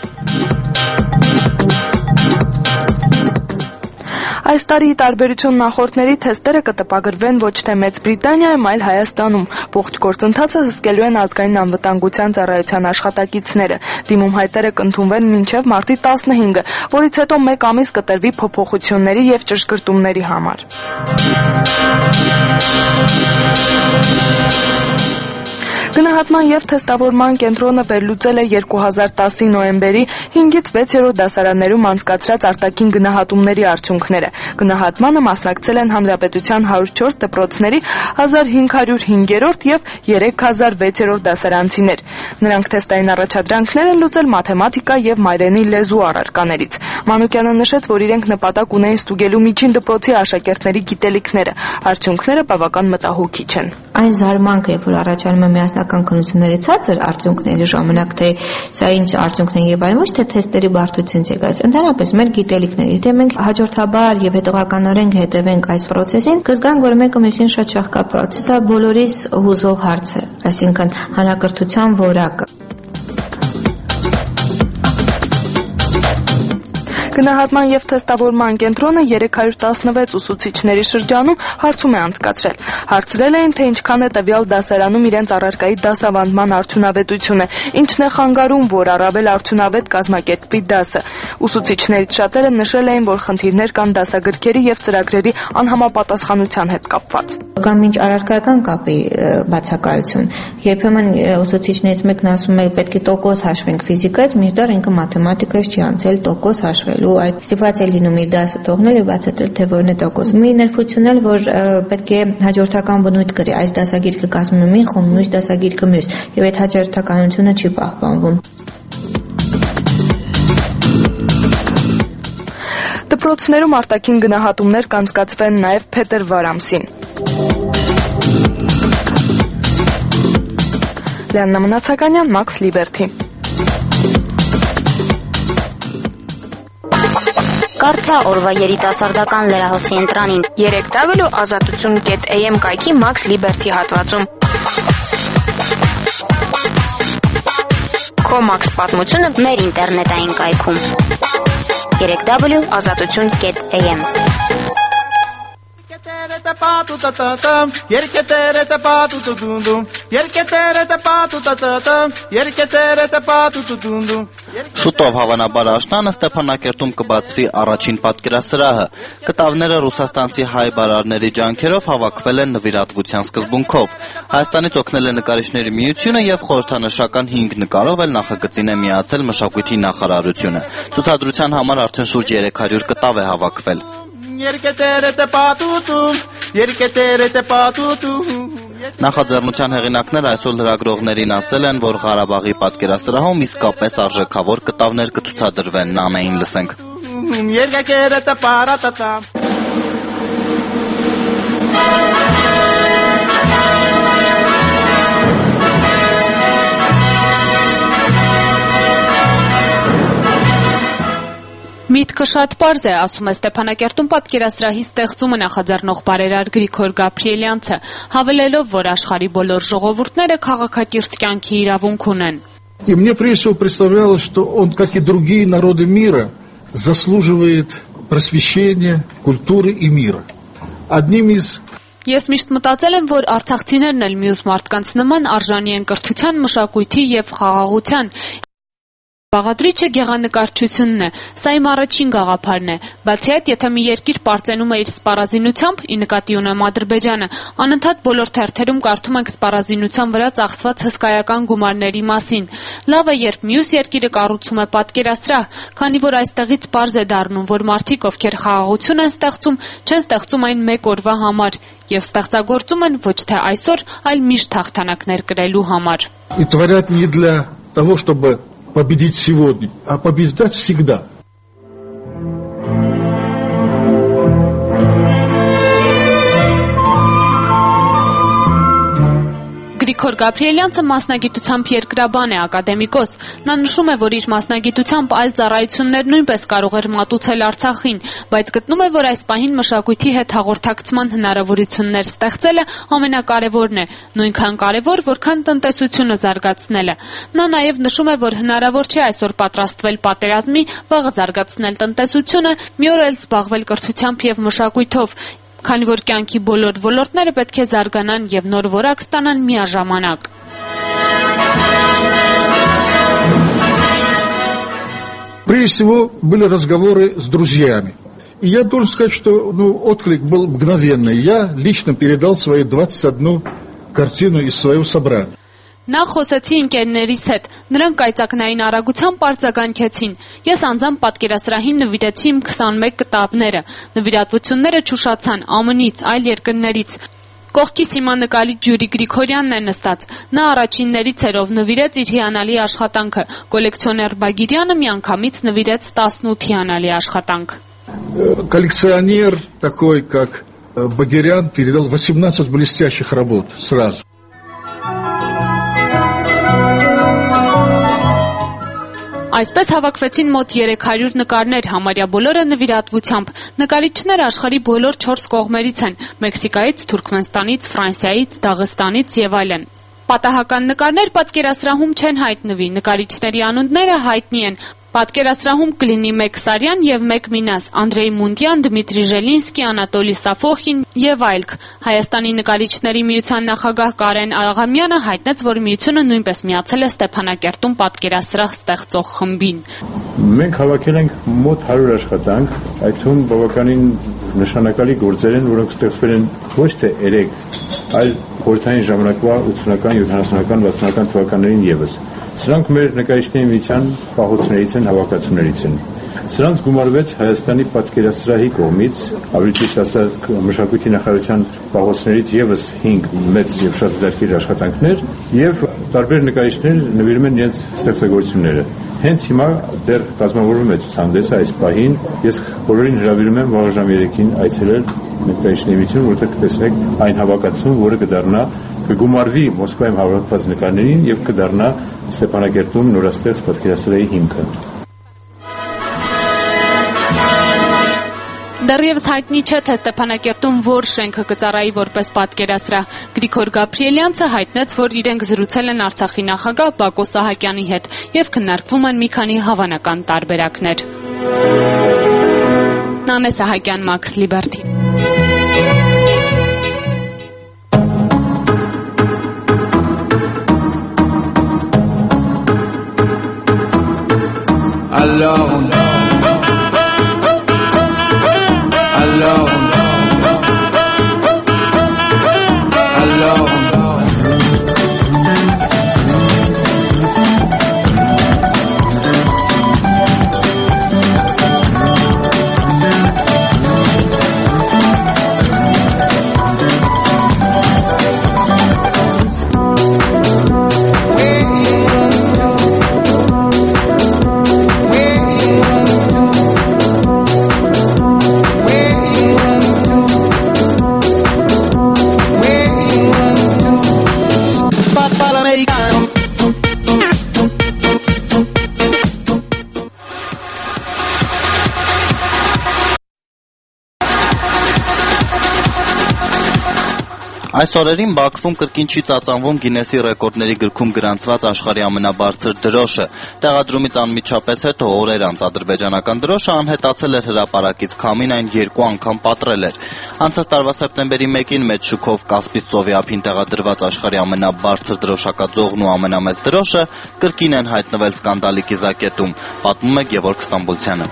Այս տարի ի տարբերություն նախորդների թեստերը կտպագրվեն ոչ թե Մեծ Բրիտանիայում, այլ Հայաստանում։ Ողջ գործընթացը հսկելու են ազգային անվտանգության ծառայության աշխատակիցները։ Դիմում հայտերը կընդունվեն մինչև մարտի տասնհինգը, որից հետո մեկ ամիս կտրվի փոփոխությունների եւ ճշգրտումների համար։ Գնահատման և թեստավորման կենտրոնը վերլուծել է երկու հազար տասի նոյեմբերի հինգից վեցերորդ դասարաններում անցկացրած արտաքին գնահատումների արդյունքները։ Գնահատմանը մասնակցել են Հանրապետության հարյուր չորս դպրոցների հազար հինգ հարյուր հինգերորդ և երեք հազար վեցերորդ դասարանցիներ։ Նրանք թեստային առաջադրանքներ են լուծել մաթեմատիկա և մայրենի լեզու առարկաներից։ Մանուկյանը նշեց, որ իրենք նպատակ ունեին ստուգելու միջին դպրոցի աշակերտների գիտելիքները։ Արդյունքները բավական մտահոգիչ են։ Այն զարմանքը, որ առաջանում է միասնական քննությունների ցածր արդյունքների ժամանակ, թե սա ինչ արդյունքն է եւ այլն, ոչ թե թեստերի բարդությունից է գալիս։ Ընդհանրապես մեր գիտելիքների, եթե մենք հաջորդաբար եւ հետևականորեն հետևենք այս process-ին, կզգանք, որ մեկը մյուսին շատ շահկապված է։ Սա բոլորիս հուզող հարց է, այսինքն հանրակրթության որակը։ Գնահատման եւ թեստավորման կենտրոնը երեք հարյուր տասնվեց ուսուցիչների շրջանում հարցում է անցկացրել։ Հարցրել էին, թե ինչքան է տվյալ դասարանում իրենց առարկայի դասավանդման արդյունավետությունը, ինչն է խանգարում, որ առավել արդյունավետ կազմակերպվի դասը։ Ուսուցիչներից շատերը նշել էին, որ խնդիրներ կան դասագրքերի եւ ծրագրերի անհամապատասխանության հետ կապված։ Կամ ինչ առարկայական կապի բացակայություն։ Երբեմն ուսուցիչներից մեկն ասում է, պետք է տոկոս հաշվենք ֆիզիկայից, մինչդեռ ինքը մաթեմատիկայից չի անցել տոկոս հաշվելու։ Այդ սիտուացիա լինում իր դասը թողնել եւ բացատրել, թե որն է տոկոս։ Մի ներբությունն էլ, որ պետք է հաջորդական բնույթ կրի, այս դասագիրքը կազմում է մի խումբ, մյուս դասագիրքը մյուս, եւ այդ հաջորդականությունը չի պահպանվում։ Դպրոցներում արտաքին գնահատումներ կանցկացվեն նաև փետրվար ամսին։ Լիաննա Մնացականյան, Max Liberty։ Կարդա օրվա երիտասարդական լրահոսի ընտրանին երեք w ազատություն կետ a m կայքի Max Liberty հատվածում։ Քո Max պատմությունը մեր ինտերնետային կայքում երեք w ազատություն կետ a m Շուտով հավանաբար աշնանը Ստեփանակերտում կբացվի առաջին պատկերասրահը։ Կտավները ռուսաստանցի հայ բարարների ջանքերով հավաքվել են նվիրատվության սկզբունքով։ Հայաստանից օգնել է նկարիչների միությունը եւ խորհրդանշական հինգ նկարով էլ նախագծին է միացել մշակույթի նախարարությունը։ Ցուցադրության համար արդեն շուրջ երեք հարյուր կտավ է հավաքվել։ Նախաձեռնության հեղինակները այսօր լրագրողներին ասել են, որ Ղարաբաղի պատկերասրահում իսկապես արժեքավոր կտավներ կցուցադրվեն, նամեին լսենք։ Միտքը շատ պարզ է, ասում է Ստեփանակերտում պատկերասրահի ստեղծումը նախաձեռնող բարերար Գրիգոր Գաբրիելյանցը, հավելելով, որ աշխարհի բոլոր ժողովուրդները քաղաքակիրթ կյանքի իրավունք ունեն։ И мне прежде всего представлялось, что он, как и другие народы мира, заслуживает просвещения, культуры и мира. Одним из Ես միշտ մտածել եմ, որ արցախցիներն էլ մյուս մարդկանց նման արժանի են կրթության, մշակույթի եւ խաղաղության։ Բաղադրիչը գեղանկարչությունն է, սա իմ առաջին գաղափարն է, բացի այդ, եթե մի երկիր պարծենում է իր սպառազինությամբ, ի նկատի ունեմ Ադրբեջանը, անընդհատ բոլոր թերթերում կարդում ենք սպառազինության վրա ծախսված հսկայական գումարների մասին։ Լավ է, երբ մյուս երկիրը կառուցում է պատկերասրահ, քանի որ այստեղից պարզ է դառնում, որ մարդիկ, ովքեր խաղաղություն են ստեղծում, չեն ստեղծում այն մեկ օրվա համար, եւ ստեղծագործում են ոչ թե այսօր, այլ միշտ հաղթանակներ կրելու համար։ И творят не для того, чтобы победить сегодня, а побеждать всегда. Գրիգոր Գաբրիելյանցը մասնագիտությամբ երկրաբան է, ակադեմիկոս։ Նա նշում է, որ իր մասնագիտությամբ այլ ծառայություններ նույնպես կարող էր մատուցել Արցախին, բայց գտնում է, որ այս պահին մշակույթի հետ հաղորդակցման հնարավորություններ ստեղծելը ամենակարևորն է, նույնքան կարևոր, որքան տնտեսությունը զարգացնելը։ Նա նաև նշում է, որ հնարավոր չէ այսօր պատրաստվել պատերազմի, վաղը զարգացնել տնտեսությունը, մի օր էլ զբաղվել կրթությամբ եւ մշակույթով, քանի որ կյանքի բոլոր ոլորտները պետք է զարգանան եւ նոր որակ ստանան միաժամանակ։ Прежде всего были разговоры с друзьями. И я должен сказать, что ну, отклик был мгновенный. Я лично передал свои двадцать одну картину из своего собрания. Նա խոսեցի ընկերներիս հետ, նրանք կայծակնային արագությամբ արձագանքեցին։ Ես անձամբ պատկերասրահին նվիրեցի իմ քսանմեկ կտավները, նվիրատվությունները չուշացան ԱՄՆ-ից, այլ երկրներից։ Կողքիս հիմա նկարիչ Ջուրի Գրիգորյանն է նստած։ Նա առաջիններից էր, ով նվիրեց իր հիանալի աշխատանքը։ Կոլեկցիոներ Բագիրյանը միանգամից նվիրեց տասնութ հիանալի աշխատանք։ Коллекционер такой, как Багирян, передал восемнадцать блестящих работ сразу. Այսպես հավաքվեցին մոտ երեք հարյուր նկարներ, համարյա բոլորը նվիրատվությամբ։ Նկարիչները աշխարհի բոլոր չորս կողմերից են՝ Մեքսիկայից, Թուրքմենստանից, Ֆրանսիայից, Դաղստանից եւ այլն։ Պատահական նկարներ պատկերասրահում չեն հայտնվի, նկարիչների անունները հայտնի են։ Պատկերասրահում կլինի մեկ Սարյան եւ մեկ Մինաս, Անդրեյ Մունդյան, Դմիտրի Ժելինսկի, Անատոլի Սաֆոխին եւ այլք։ Հայաստանի նկարիչների միության նախագահ Կարեն Աղամյանը հայտնեց, որ միությունը նույնպես միացել է Ստեփանակերտում պատկերասրահ ստեղծող խմբին։ Մենք հավաքել ենք մոտ հարյուր աշխատանք, այդ թվում բավականին նշանակալի գործեր են, որոնք ստեղծվել են ոչ թե երեք, այլ խորհրդային ժամանակվա ութսունական, յոթանասունական, վաթսունական թվականներին եւս։ Սրանք մեր նկարիչների միության պահոցներից են, հավաքածուներից են։ Սրանց գումարվեց Հայաստանի պատկերասրահի կողմից, ավելի ճիշտ ասած մշակույթի նախարարության պահոցներից եւս հինգ մեծ եւ շատ դեպքեր աշխատանքներ եւ տարբեր նկարիչներ նվիրում են իրենց ստեղծագործությունները։ Հենց հիմա դեռ կազմավորվում է ցուցահանդեսը այս պահին, ես բոլորին հրավիրում եմ վաղ ժամ երեքին այցելել նկարիչների միություն, որտեղ կտեսնեք այն հավաքածուն, որը կդառնա կգումարվի Մոսկվայում հավաքված նկարներին եւ կդառնա Ստեփանակերտում նորաստեղծ պատկերասրահի հիմքը։ Դեռևս հայտնի չէ, թե Ստեփանակերտում որ շենքը կծառայի որպես պատկերասրահ։ Գրիգոր Գաբրիելյանցը հայտնեց, որ իրենք զրուցել են Արցախի նախագահ Բակո Սահակյանի հետ եւ քննարկվում են մի քանի հավանական տարբերակներ։ Նանե Սահակյան, Max Liberty։ Alone, alone, alone. Այս օրերին Բաքվում կրկին չի ծածանվում Գինեսի ռեկորդների գրքում գրանցված աշխարհի ամենաբարձր դրոշը։ Տեղադրումից անմիջապես հետո օրեր անց ադրբեջանական դրոշը անհետացել էր հրապարակից, քամին այն երկու անգամ պատռել էր։ Անցած տարվա սեպտեմբերի մեկին մեծ շուկով Կասպից ծովի ափին տեղադրված աշխարհի ամենաբարձր դրոշակաձողն ու ամենամեծ դրոշը կրկին են հայտնվել սկանդալի կիզակետում, պատմում է Գևորգ Ստամբոլցյանը։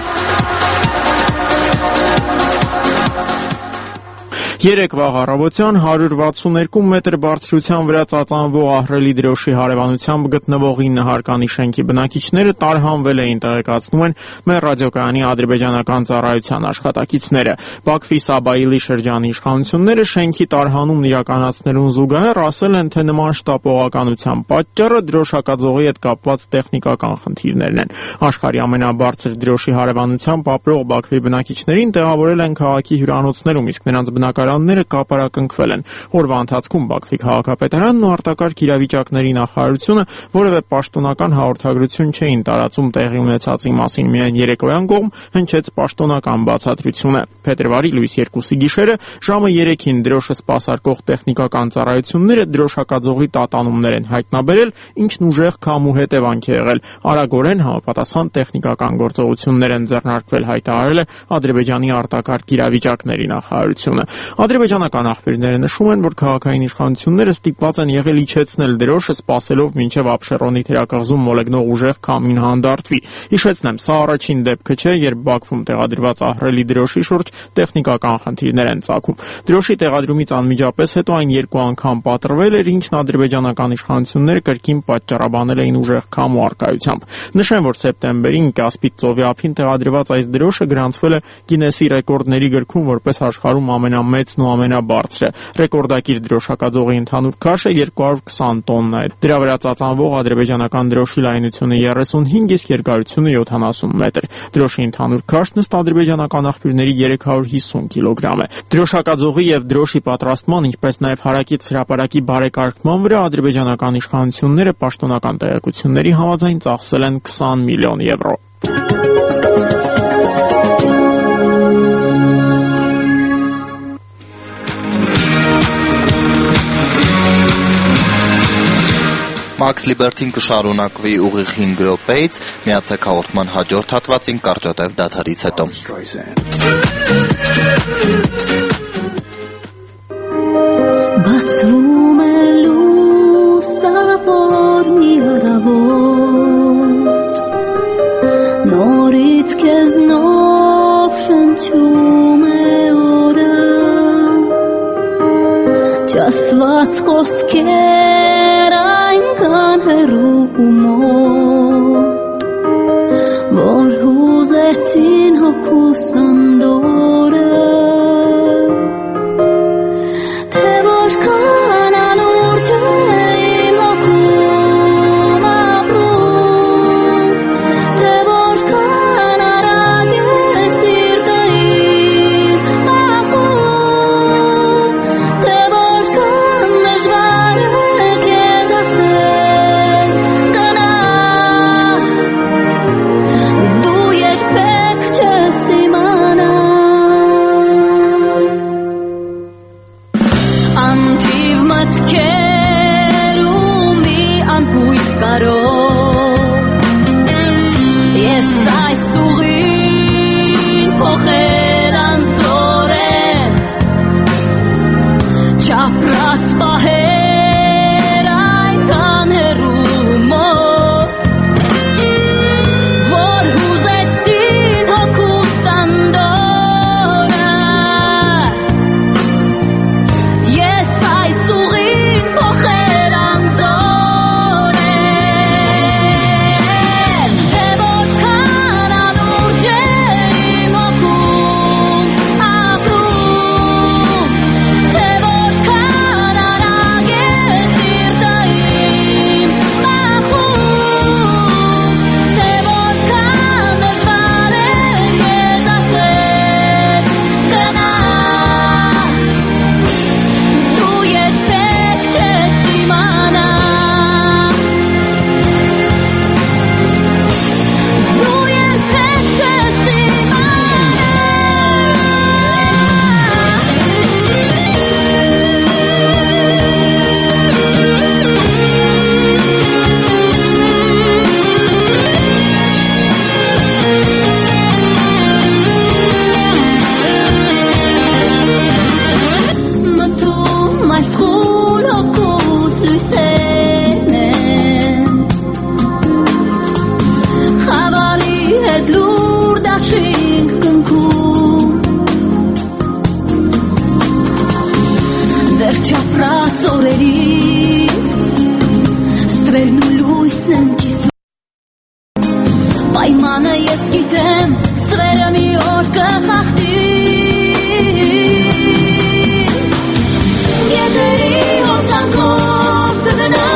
Երեկ վաղ առավոտյան հարյուր վաթսուններկու մետր բարձրության վրա ծածանվող ահռելի դրոշի հարևանությամբ գտնվող ինը հարկանի շենքի բնակիչները տարհանվել էին, տեղեկացնում են մեր ռադիոկայանի ադրբեջանական ծառայության աշխատակիցները։ Բաքվի Սաբայիլի շրջանի իշխանությունները շենքի տարհանումն իրականացնելուն զուգահեռ ասել են, թե նման շտապողականության պատճառը դրոշակաձողի հետ կապված տեխնիկական խնդիրներն են։ Աշխարհի ամենաբարձր դրոշի հարևանությամբ ապրող Բաքվի բնակիչներին տեղավորել են քաղաքի հյուրանոցներում, իսկ նրանց բնակարանները կապարակնքվել են։ Օրվա ընթացքում Բաքվի քաղաքապետարանն ու արտակարգ իրավիճակների նախարարությունը որևէ պաշտոնական հաղորդագրություն չէին տարածում տեղի ունեցածի մասին, միայն երեկոյան կողմ հնչեց պաշտոնական բացատրությունը։ Փետրվարի լույս երկուսի գիշերը ժամը երեքին դրոշը սպասարկող տեխնիկական ծառայությունները դրոշակաձողի տատանումներ են հայտնաբերել, ինչն ուժեղ քամու հետևանք է եղել։ Արագորեն համապատասխան տեխնիկական գործողություններ են ձեռնարկվել, հայտարարել է Ադրբեջանի արտակարգ իրավիճակների նախարարությունը։ Ադրբեջանական աղբյուրները նշում են, որ քաղաքային իշխանությունները ստիպված են եղել իջեցնել դրոշը, սպասելով մինչև Աբշերոնի թերակղզում մոլեգնող ուժեղ քամին հանդարտվի։ Հիշեցնեմ, սա առաջին դեպքը չէ, երբ Բաքվում տեղադրված ահռելի դրոշի շուրջ տեխնիկական խնդիրներ են ծագում։ Դրոշի տեղադրումից անմիջապես հետո այն երկու անգամ պատռվել էր, ինչն ադրբեջանական իշխանությունները կրկին պատճառաբանել էին ուժեղ քամու առկայությամբ։ Նշեմ, որ սեպտեմբերին Կասպից ծովի ափին տեղադրված այս դրոշը գրանցվել է Գինեսի ռեկորդների գրքում որպես աշխարհում ամենամեծն ու ամենաբարձրը։ Ռեկորդակիր դրոշակաձողի ընդհանուր քաշը երկու հարյուր քսան տոննա է։ Դրա վրա ծածանվող ադրբեջանական դրոշի լայնությունը երեսունհինգ, իսկ երկարությունը յոթանասուն մետր։ Դրոշի ընդհանուր քաշն ըստ ադրբեջանական աղբյուրների երեք հարյուր հիսուն կիլոգրամ է։ Դրոշակաձողի եւ դրոշի պատրաստման, ինչպես նաեւ հարակից հրապարակի բարեկարգման վրա ադրբեջանական իշխանությունները պաշտոնական տեղեկությունների համաձայն ծախսել են քսան միլիոն եվրո։ Max Liberty-ն կշարունակվի ուղիղ հինգ րոպեից, միացեք հաղորդման հաջորդ հատվածին կարճատև դադարից հետո։ Բացվում է լուսավոր մի առավոտ, նորից քեզնով շնչում է օրը, ճասված խոսքեր այնքան հեռու ու մոտ, որ հուզեցին հոգուս անդորը, թե որքան անուրջը իմ հոգում ապրում, թե որքան արագ է սիրտը իմ մախում, թե որքան դժվար է քեզ ասել կնա, դու երբեք չես իմանա, անթիվ մտքեր ու մի անհույս կարոտ, ես այս ուղին փոխել անզորեմ, չապրած պահեր այնքան հեռու մոտ, որ հուզեցին հոգուս անդորը, ես այս ուղին փոխել անզորեմ, թե որքան անուրջը իմ հոգում ապրում, թե որքան արագ է սիրտը իմ մախում, թե որքան դժվար է քեզ ասել կնա, դու երբեք չես իմանա, դու երբեք չես մտում այս խուլ հոգուս լույսերն են, խավարի հետ լուր դաշինք կնքում, դեռ չապրած օրերիս ստվերն ու լույսն են կիսում, պայմանը ես գիտեմ, ստվերը մի օր կխախտի, եթերի հոսանքով կգնա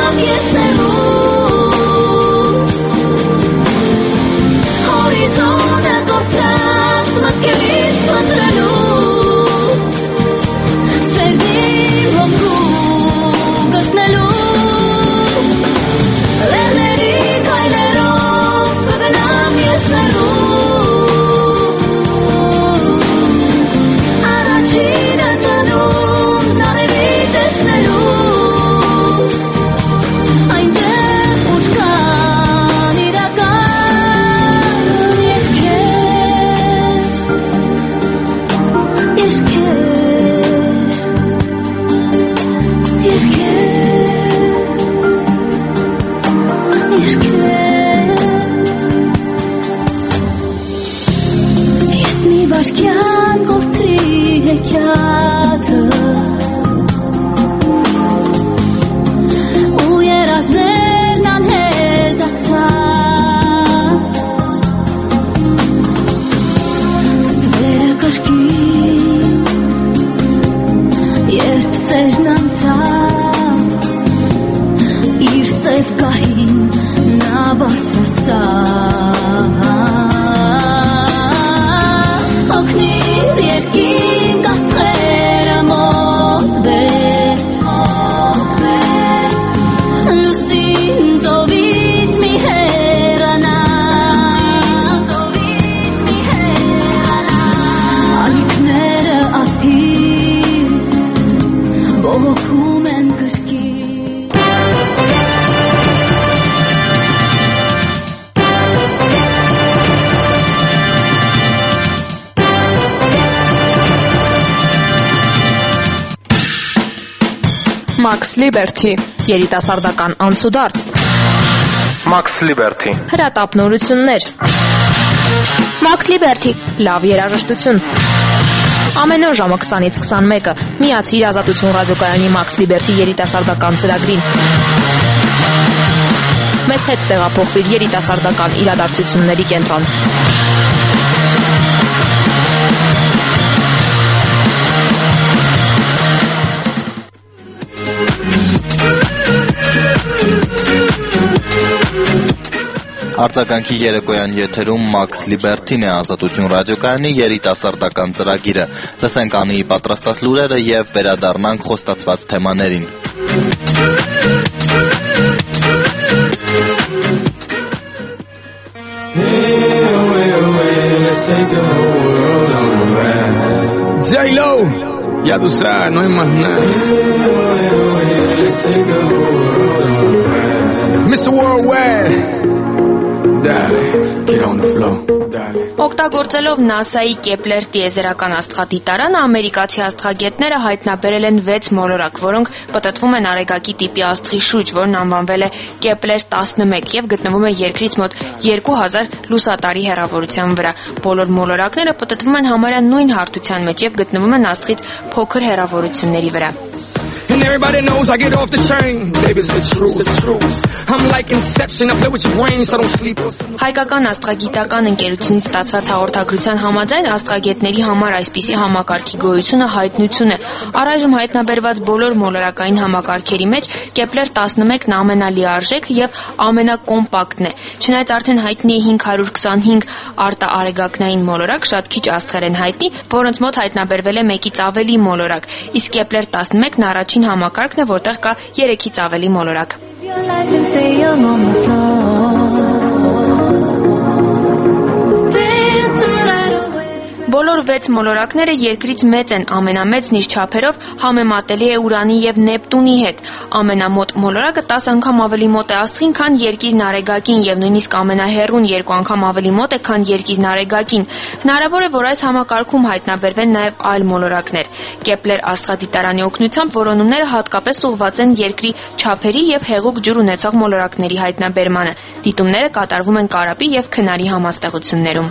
Max Liberty, երիտասարդական անցուդարձ, Max Liberty, հրատապնորություններ, Max Liberty, լավ երաժշտություն։ Ամեն օր ժամը քսանից քսանմեկը միացիր Ազատություն ռադիոկայանի Max Liberty երիտասարդական ծրագրին։ Մեզ հետ տեղափոխվիր երիտասարդական իրադարձությունների կենտրոն։ Արձագանքի երեկոյան եթերում Max Liberty-ն է Ազատություն ռադիոկայանի երիտասարդական ծրագիրը։ Լսենք Անիի պատրաստած լուրերը եւ վերադառնանք խոստացված թեմաներին։ J-Lo, ya tú sabes, no hay más nada. Mister Worldwide. Dale, get on the floor. Օգտագործելով NASA-ի Կեպլեր տիեզերական աստղադիտարանը, ամերիկացի աստղագետները հայտնաբերել են վեց մոլորակ, որոնք պտտվում են Արեգակի տիպի աստղի շուրջ, որն անվանվել է Կեպլեր տասնմեկ եւ գտնվում է երկրից մոտ երկու հազար լուսատարի հեռավորության վրա։ Բոլոր մոլորակները պտտվում են համարյա նույն հարթության մեջ եւ գտնվում են աստղից փոքր հեռավորությունների վրա։ And everybody knows I get off the train. Baby, it's the truth, the truth. I'm like Inception, I play with your brain, so don't sleep. Հայկական աստղագիտական ընկերությունից ստացված հաղորդագրության համաձայն աստղագետների համար այսպիսի համակարգի գոյությունը հայտնություն է։ Առայժմ հայտնաբերված բոլոր մոլորակային համակարգերի մեջ Կեպլեր տասնմեկն ամենալիարժեք եւ ամենակոմպակտն է։ Չնայած արդեն հայտնի է հինգ հարյուր քսանհինգ արտաարեգակնային մոլորակ, շատ քիչ աստղեր են հայտնի, որոնց մոտ հայտնաբերվել է մեկից ավելի մոլորակ, իսկ Կեպլեր տասնմեկն առաջին համակարգն է, որտեղ կա երեքից ավելի մոլորակ։ Բոլոր վեց մոլորակները երկրից մեծ են, ամենամեծն իր չափերով համեմատելի է Ուրանի եւ Նեպտունի հետ։ Ամենամոտ մոլորակը տասը անգամ ավելի մոտ է աստղին, քան Երկիրն Արեգակին եւ նույնիսկ ամենահեռուն երկու անգամ ավելի մոտ է, քան Երկիրն Արեգակին։ Հնարավոր է, որ այս համակարգում հայտնաբերվեն նաեւ այլ մոլորակներ։ Կեպլեր աստղադիտարանի օգնությամբ որոնումները հատկապես ուղղված են Երկրի չափերի եւ հեղուկ ջուր ունեցող մոլորակների հայտնաբերմանը։ Դիտումները կատարվում են Կարապի եւ Քնարի համաստեղություններում։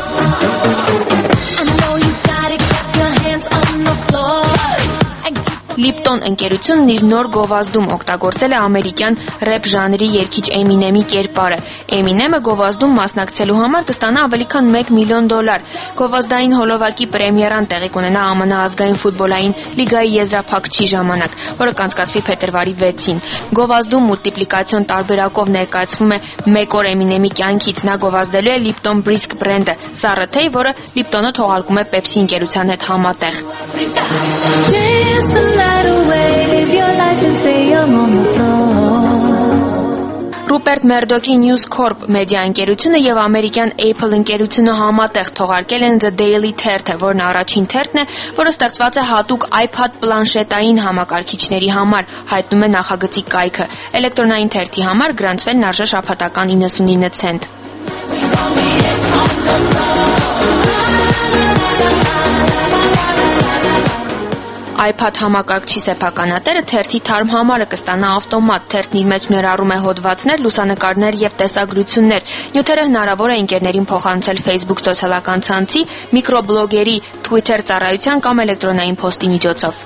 Lipton ընկերությունն իր նոր գովազդում օգտագործել է ամերիկյան ռեփ ժանրի երգիչ Էմինեմի կերպարը։ Էմինեմը գովազդում մասնակցելու համար կստանա ավելի քան մեկ միլիոն դոլար։ Գովազդային հոլովակի պրեմիերան տեղի կունենա ԱՄՆ ազգային ֆուտբոլային լիգայի եզրափակչի ժամանակ, որը կանցկացվի փետրվարի վեցին։ Գովազդում մուլտիպլիկացիոն տարբերակով ներկայացվում է մեկ օր Էմինեմի կյանքից։ Նա գովազդելու է Lipton Brisk բրենդը, սառը թեյ, որը Lipton-ը թողարկում է Pepsi ընկերության հետ համատեղ։ Ռուպերտ Մերդոկի News Corp մեդիա ընկերությունը եւ ամերիկյան Apple ընկերությունը համատեղ թողարկել են The Daily թերթը, որն առաջին թերթն է, որը ստեղծված է հատուկ iPad պլանշետային համակարգիչների համար, հայտնում է նախագծի կայքը։ Էլեկտրոնային թերթի համար գրանցվելն արժե շաբաթական իննսունինը ցենտ։ iPad համակարգչի սեփականատերը թերթի թարմ համարը կստանա ավտոմատ։ Թերթն իր մեջ ներառում է հոդվածներ, լուսանկարներ եւ տեսագրություններ։ Նյութերը հնարավոր է ընկերներին փոխանցել Facebook սոցիալական ցանցի, միկրոբլոգերի, Twitter ծառայության կամ էլեկտրոնային փոստի միջոցով։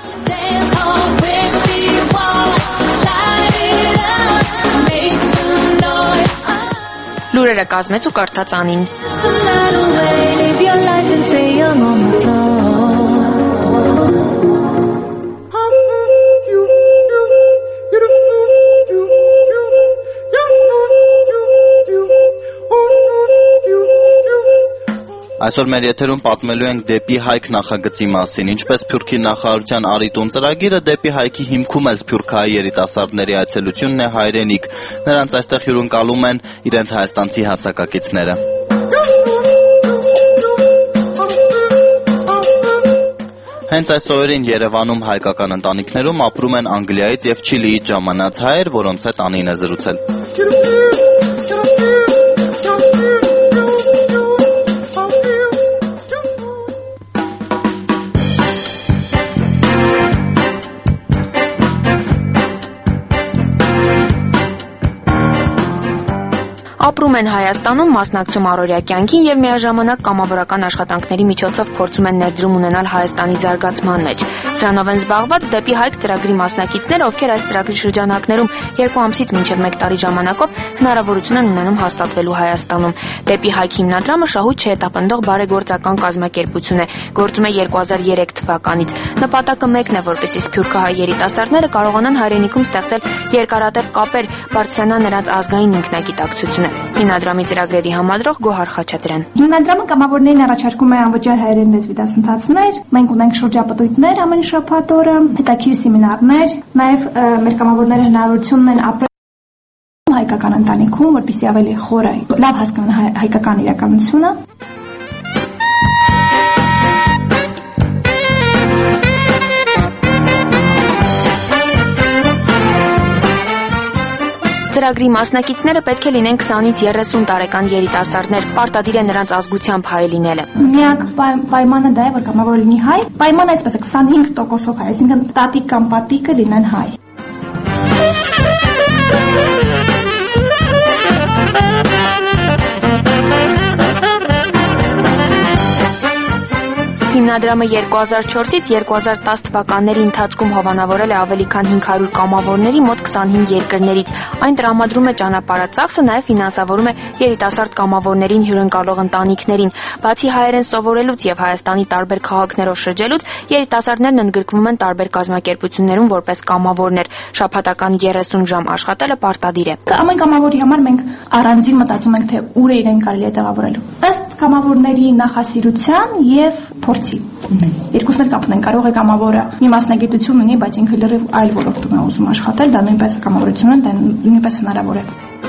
Լուրերը կազմեց ու կարդաց Անին։ Այսօր մեր եթերում պատմելու ենք Դեպի Հայք նախագծի մասին, ինչպես Սփյուռքի նախարարության Արիտուն ծրագիրը Դեպի Հայքի հիմքում էլ սփյուռքահայ երիտասարդների այցելությունն է հայրենիք։ Նրանց այստեղ հյուրընկալում են իրենց հայաստանցի հասակակիցները։ Հենց այս օրերին Երևանում հայկական ընտանիքներում ապրում են Անգլիայից եւ Չիլիից ժամանած հայեր, որոնց հետ Անին է զրուցել։ Ապրում են Հայաստանում, մասնակցում առօրյա կյանքին եւ միաժամանակ կամավորական աշխատանքների միջոցով փորձում են ներդրում ունենալ Հայաստանի զարգացման մեջ։ Սրանով են զբաղված Դեպի Հայք ծրագրի մասնակիցները, ովքեր այս ծրագրի շրջանակներում երկու ամսից մինչև մեկ տարի ժամանակով հնարավորություն են ունենում հաստատվելու Հայաստանում։ Դեպի Հայք հիմնադրամը շահույթ չհետապնդող բարեգործական կազմակերպություն է, գործում է երկու հազար երեք թվականից։ Նպատակը մեկն է, որպեսզի սփյուռքահայ երիտասարդները կարողանան հայրենիքում ստեղծել երկարատև կապեր, բարձրանան նրանց ազգային ինքնագիտակցությունը։ Հիմնադրամի ծրագրերի համադրող Գոհար Խաչատրյան։ Հիմնադրամը կամավորներին առաջարկում է անվճար հայերեն լեզվի դասընթացներ, մենք ունենք շրջապտույտներ ամեն շաբաթ օրը, հետաքրքիր սեմինարներ, նաև մեր կամավորները հնարավորություն ունեն ապրել հայկական ընտանիքում, որպեսզի ավելի խորը լավ հասկանան հայկական իրականությունը։ Ծրագրի մասնակիցները պետք է լինեն քսանից երեսուն տարեկան երիտասարդներ, պարտադիր է նրանց ազգությամբ հայ լինելը։ Միակ պայմանը դա է, որ կամավորը լինի հայ, պայմանը այսպես է քսանհինգ տոկոսով հայ, այսինքն տատիկ կամ պատիկը լինեն հայ։ Հիմնադրամը երկու հազար չորսից երկու հազար տասը թվականների ընթացքում հովանավորել է ավելի քան հինգ հարյուր կամավորների մոտ քսանհինգ երկրներից։ Այն տրամադրում է ճանապարհածախսը, նաև ֆինանսավորում է երիտասարդ կամավորներին հյուրընկալող ընտանիքներին։ Բացի հայերեն սովորելուց եւ Հայաստանի տարբեր քաղաքներով շրջելուց, երիտասարդներն ընդգրկվում են տարբեր կազմակերպություններում որպես կամավորներ։ Շաբաթական երեսուն ժամ աշխատելը պարտադիր է։ Ամեն կամավորի համար մենք առանձին մտածում ենք, թե ուր է իրեն կարելի է տեղավորելու։ Ըստ կամավորների նախասիրության եւ փորձի։ Երկուսն էլ կապն են, կարող է կամավորը մի մասնագիտություն ունի, բայց ինքը լրիվ այլ ոլորտում է ուզում աշխատել, դա նույնպես կամավորություն է, դա նույնպես հնարավոր է։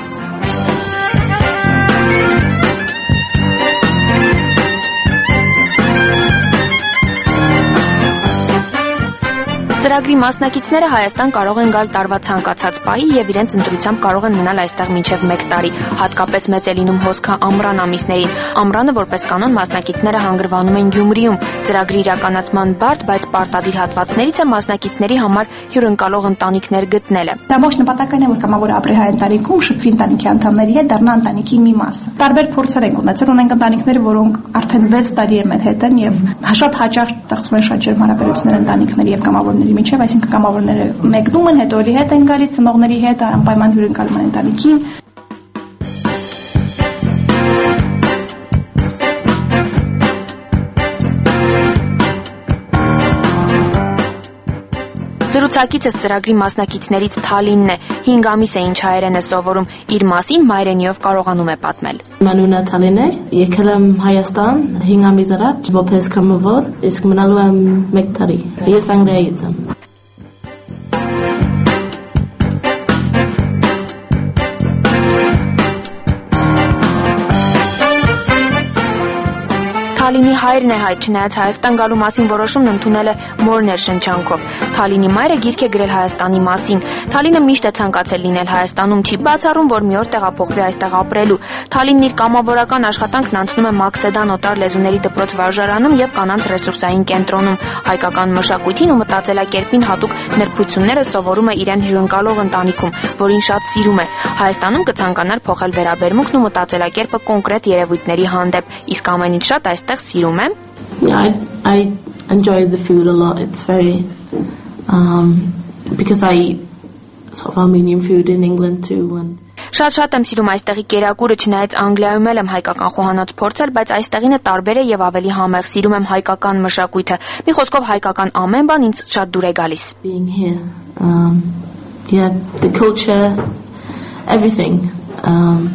Ծրագրի մասնակիցները Հայաստան կարող են գալ տարվա ցանկացած պահի եւ իրենց ընտրությամբ կարող են մնալ այստեղ մինչեւ մեկ տարի։ Հատկապես մեծ է լինում հոսքը ամռան ամիսներին։ Ամռանը որպես կանոն մասնակիցները հանգրվանում են Գյումրիում։ Ծրագրի իրականացման բարդ, բայց պարտադիր հատվածներից է մասնակիցների համար հյուրընկալող ընտանիքներ գտնելը։ Դա ոչ նպատակն է, որ կամավորը ապրի հայ ընտանիքում, շփվի ընտանիքի անդամների հետ, դառնա ընտանիքի մի մասը։ Տարբեր փորձեր են ունեցել, ունենք ընտանիքներ, որոնք արդեն վեց տարի են մեր հետ են եւ շատ հաճախ ստեղծվում են շատ ջերմ հարաբերություններ ընտանիքների եւ կամավորների միջև, այսինքն կամավորները մեկնում են, հետո էլի հետ են գալիս, ծնողների հետ, անպայման հյուրընկալում են ընտանիքին։ Զրուցակիցս ծրագրի մասնակիցներից Թալինն է, հինգ ամիս է ինչ հայերեն է սովորում, իր մասին մայրենիով կարողանում է պատմել։ Մանունա Թալին է, եկել եմ Հայաստան հինգ ամիս առաջ, որպես կամավոր, իսկ մնալու եմ մեկ տարի։ Ես Անգլիայից եմ։ Թալինի հայրն է հայ, չնայած Հայաստան գալու մասին որոշումն ընդունել է մոր ներշնչանքով։ Թալինի մայրը գիրք է գրել Հայաստանի մասին։ Թալինը միշտ է ցանկացել լինել Հայաստանում, չի բացառում, որ մի օր տեղափոխվի այստեղ ապրելու։ Թալինն իր կամավորական աշխատանքն անցնում է Մաքսեդան օտար լեզուների դպրոց վարժարանում եւ կանանց ռեսուրսային կենտրոնում։ Հայկական մշակույթին ու մտածելակերպին հատուկ նրբությունները սովորում է իրեն հյուրընկալող ընտանիքում, որին շատ սիրում է։ Հայաստանում կցանկանար փոխել վերաբերմունքն ու մտածելակերպը կոնկրետ երևույթների հանդեպ, իսկ ամենից շատ այստեղ սիրում է։ Yeah, I, I enjoy the food a lot. It's very um because I eat sort of Armenian food in England too and Շատ-շատ եմ սիրում այստեղի կերակուրը, չնայած Անգլիայում եմ հայկական խոհանոց փորձել, բայց այստեղինը տարբեր է եւ ավելի համեղ, սիրում եմ հայկական մշակույթը։ Մի խոսքով հայկական ամեն բան ինձ շատ դուր է գալիս։ Being here um yeah, the culture, everything um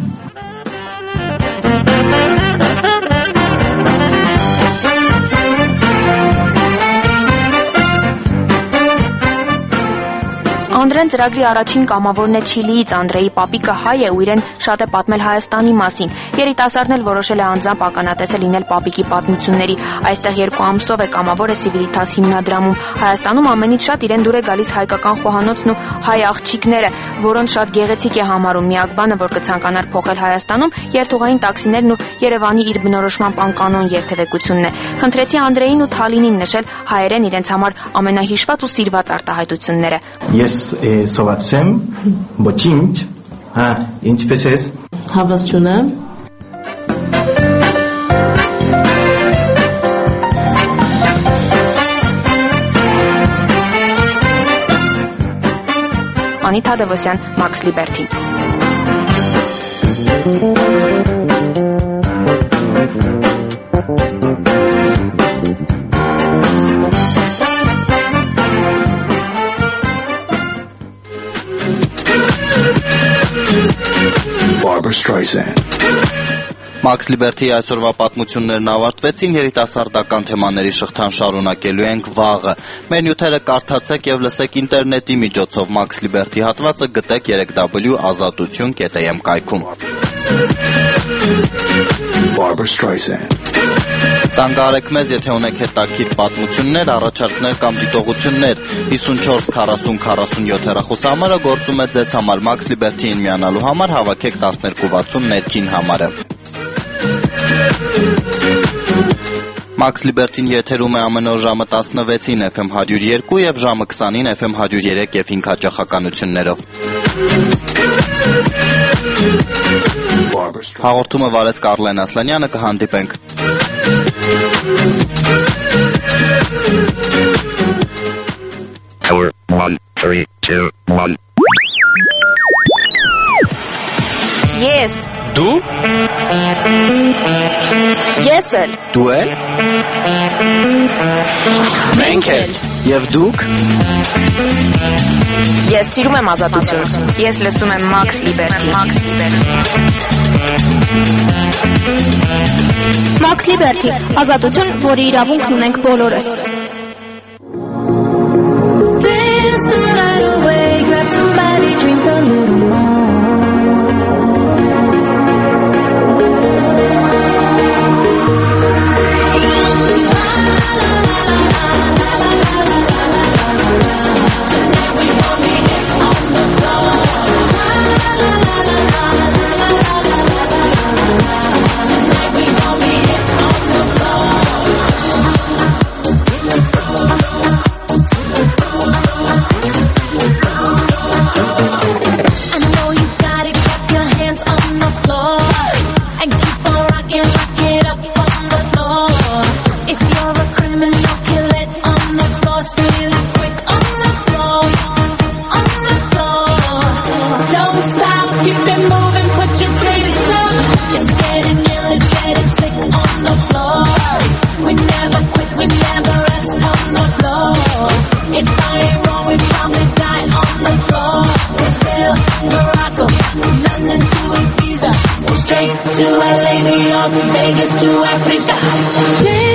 Անդրեն ծրագրի առաջին կամավորն է Չիլիից, Անդրեի պապիկը հայ է ու իրեն շատ է պատմել Հայաստանի մասին։ Երիտասարդն էլ որոշել է անձամբ ականատեսը լինել պապիկի պատմությունների։ Այստեղ երկու ամսով է կամավոր է Civitas հիմնադրամում։ Հայաստանում ամենից շատ իրեն դուր է գալիս հայկական խոհանոցն ու հայ աղջիկները, որոնց շատ գեղեցիկ է համարում։ Միակ բանը, որ կցանկանար փոխել Հայաստանում, երթուղային տաքսիներն ու Երևանի իր բնորոշմամբ անկանոն երթևեկությունն է։ Խնդրեցի Անդրեին ու Թալինին նշել հայերեն իրենց համար ամենահիշված ու սիրված արտահայտությունները։ Ես սովածեմ, ոչինչ, հա, ինչպես ես։ հավասարությունը Անիթա Դևոսյան, Max Liberty. Barbra Streisand. Max Liberty-ի այսօրվա պատմություններն ավարտվեցին, երիտասարդական թեմաների շղթան շարունակելու ենք վաղը։ Մեր նյութերը կարդացեք եւ լսեք ինտերնետի միջոցով Max Liberty հատվածը գտեք three w ազատություն dot a m կայքում։ Barbra Streisand. Զանգահարեք մեզ, եթե ունեք հետաքրքիր պատմություններ, առաջարկներ կամ դիտողություններ։ five four four zero four seven հեռախոսահամարը գործում է ձեզ համար Max Liberty-ին միանալու համար, հավաքեք twelve sixty ներքին համարը։ Max Liberty-ն եթերում է ամեն օր ժամը տասնվեցին F M one oh two եւ ժամը twenty-ին F M one oh three եւ five հաճախականություններով։ Հաղորդումը վարեց Կարլեն Ասլանյանը, կհանդիպենք։ Four, one, three, two, one. Yes. Դու? Ես էլ։ Դու էլ։ Մենք էլ։ Եվ դուք։ Ես սիրում եմ ազատություն։ Ես լսում եմ Max Liberty։ Max Liberty։ Max Liberty, ազատություն, որի իրավունքն ունենք բոլորս։ Dance the night away, grab somebody, drink a little more. To L A, New York, Vegas, to Africa.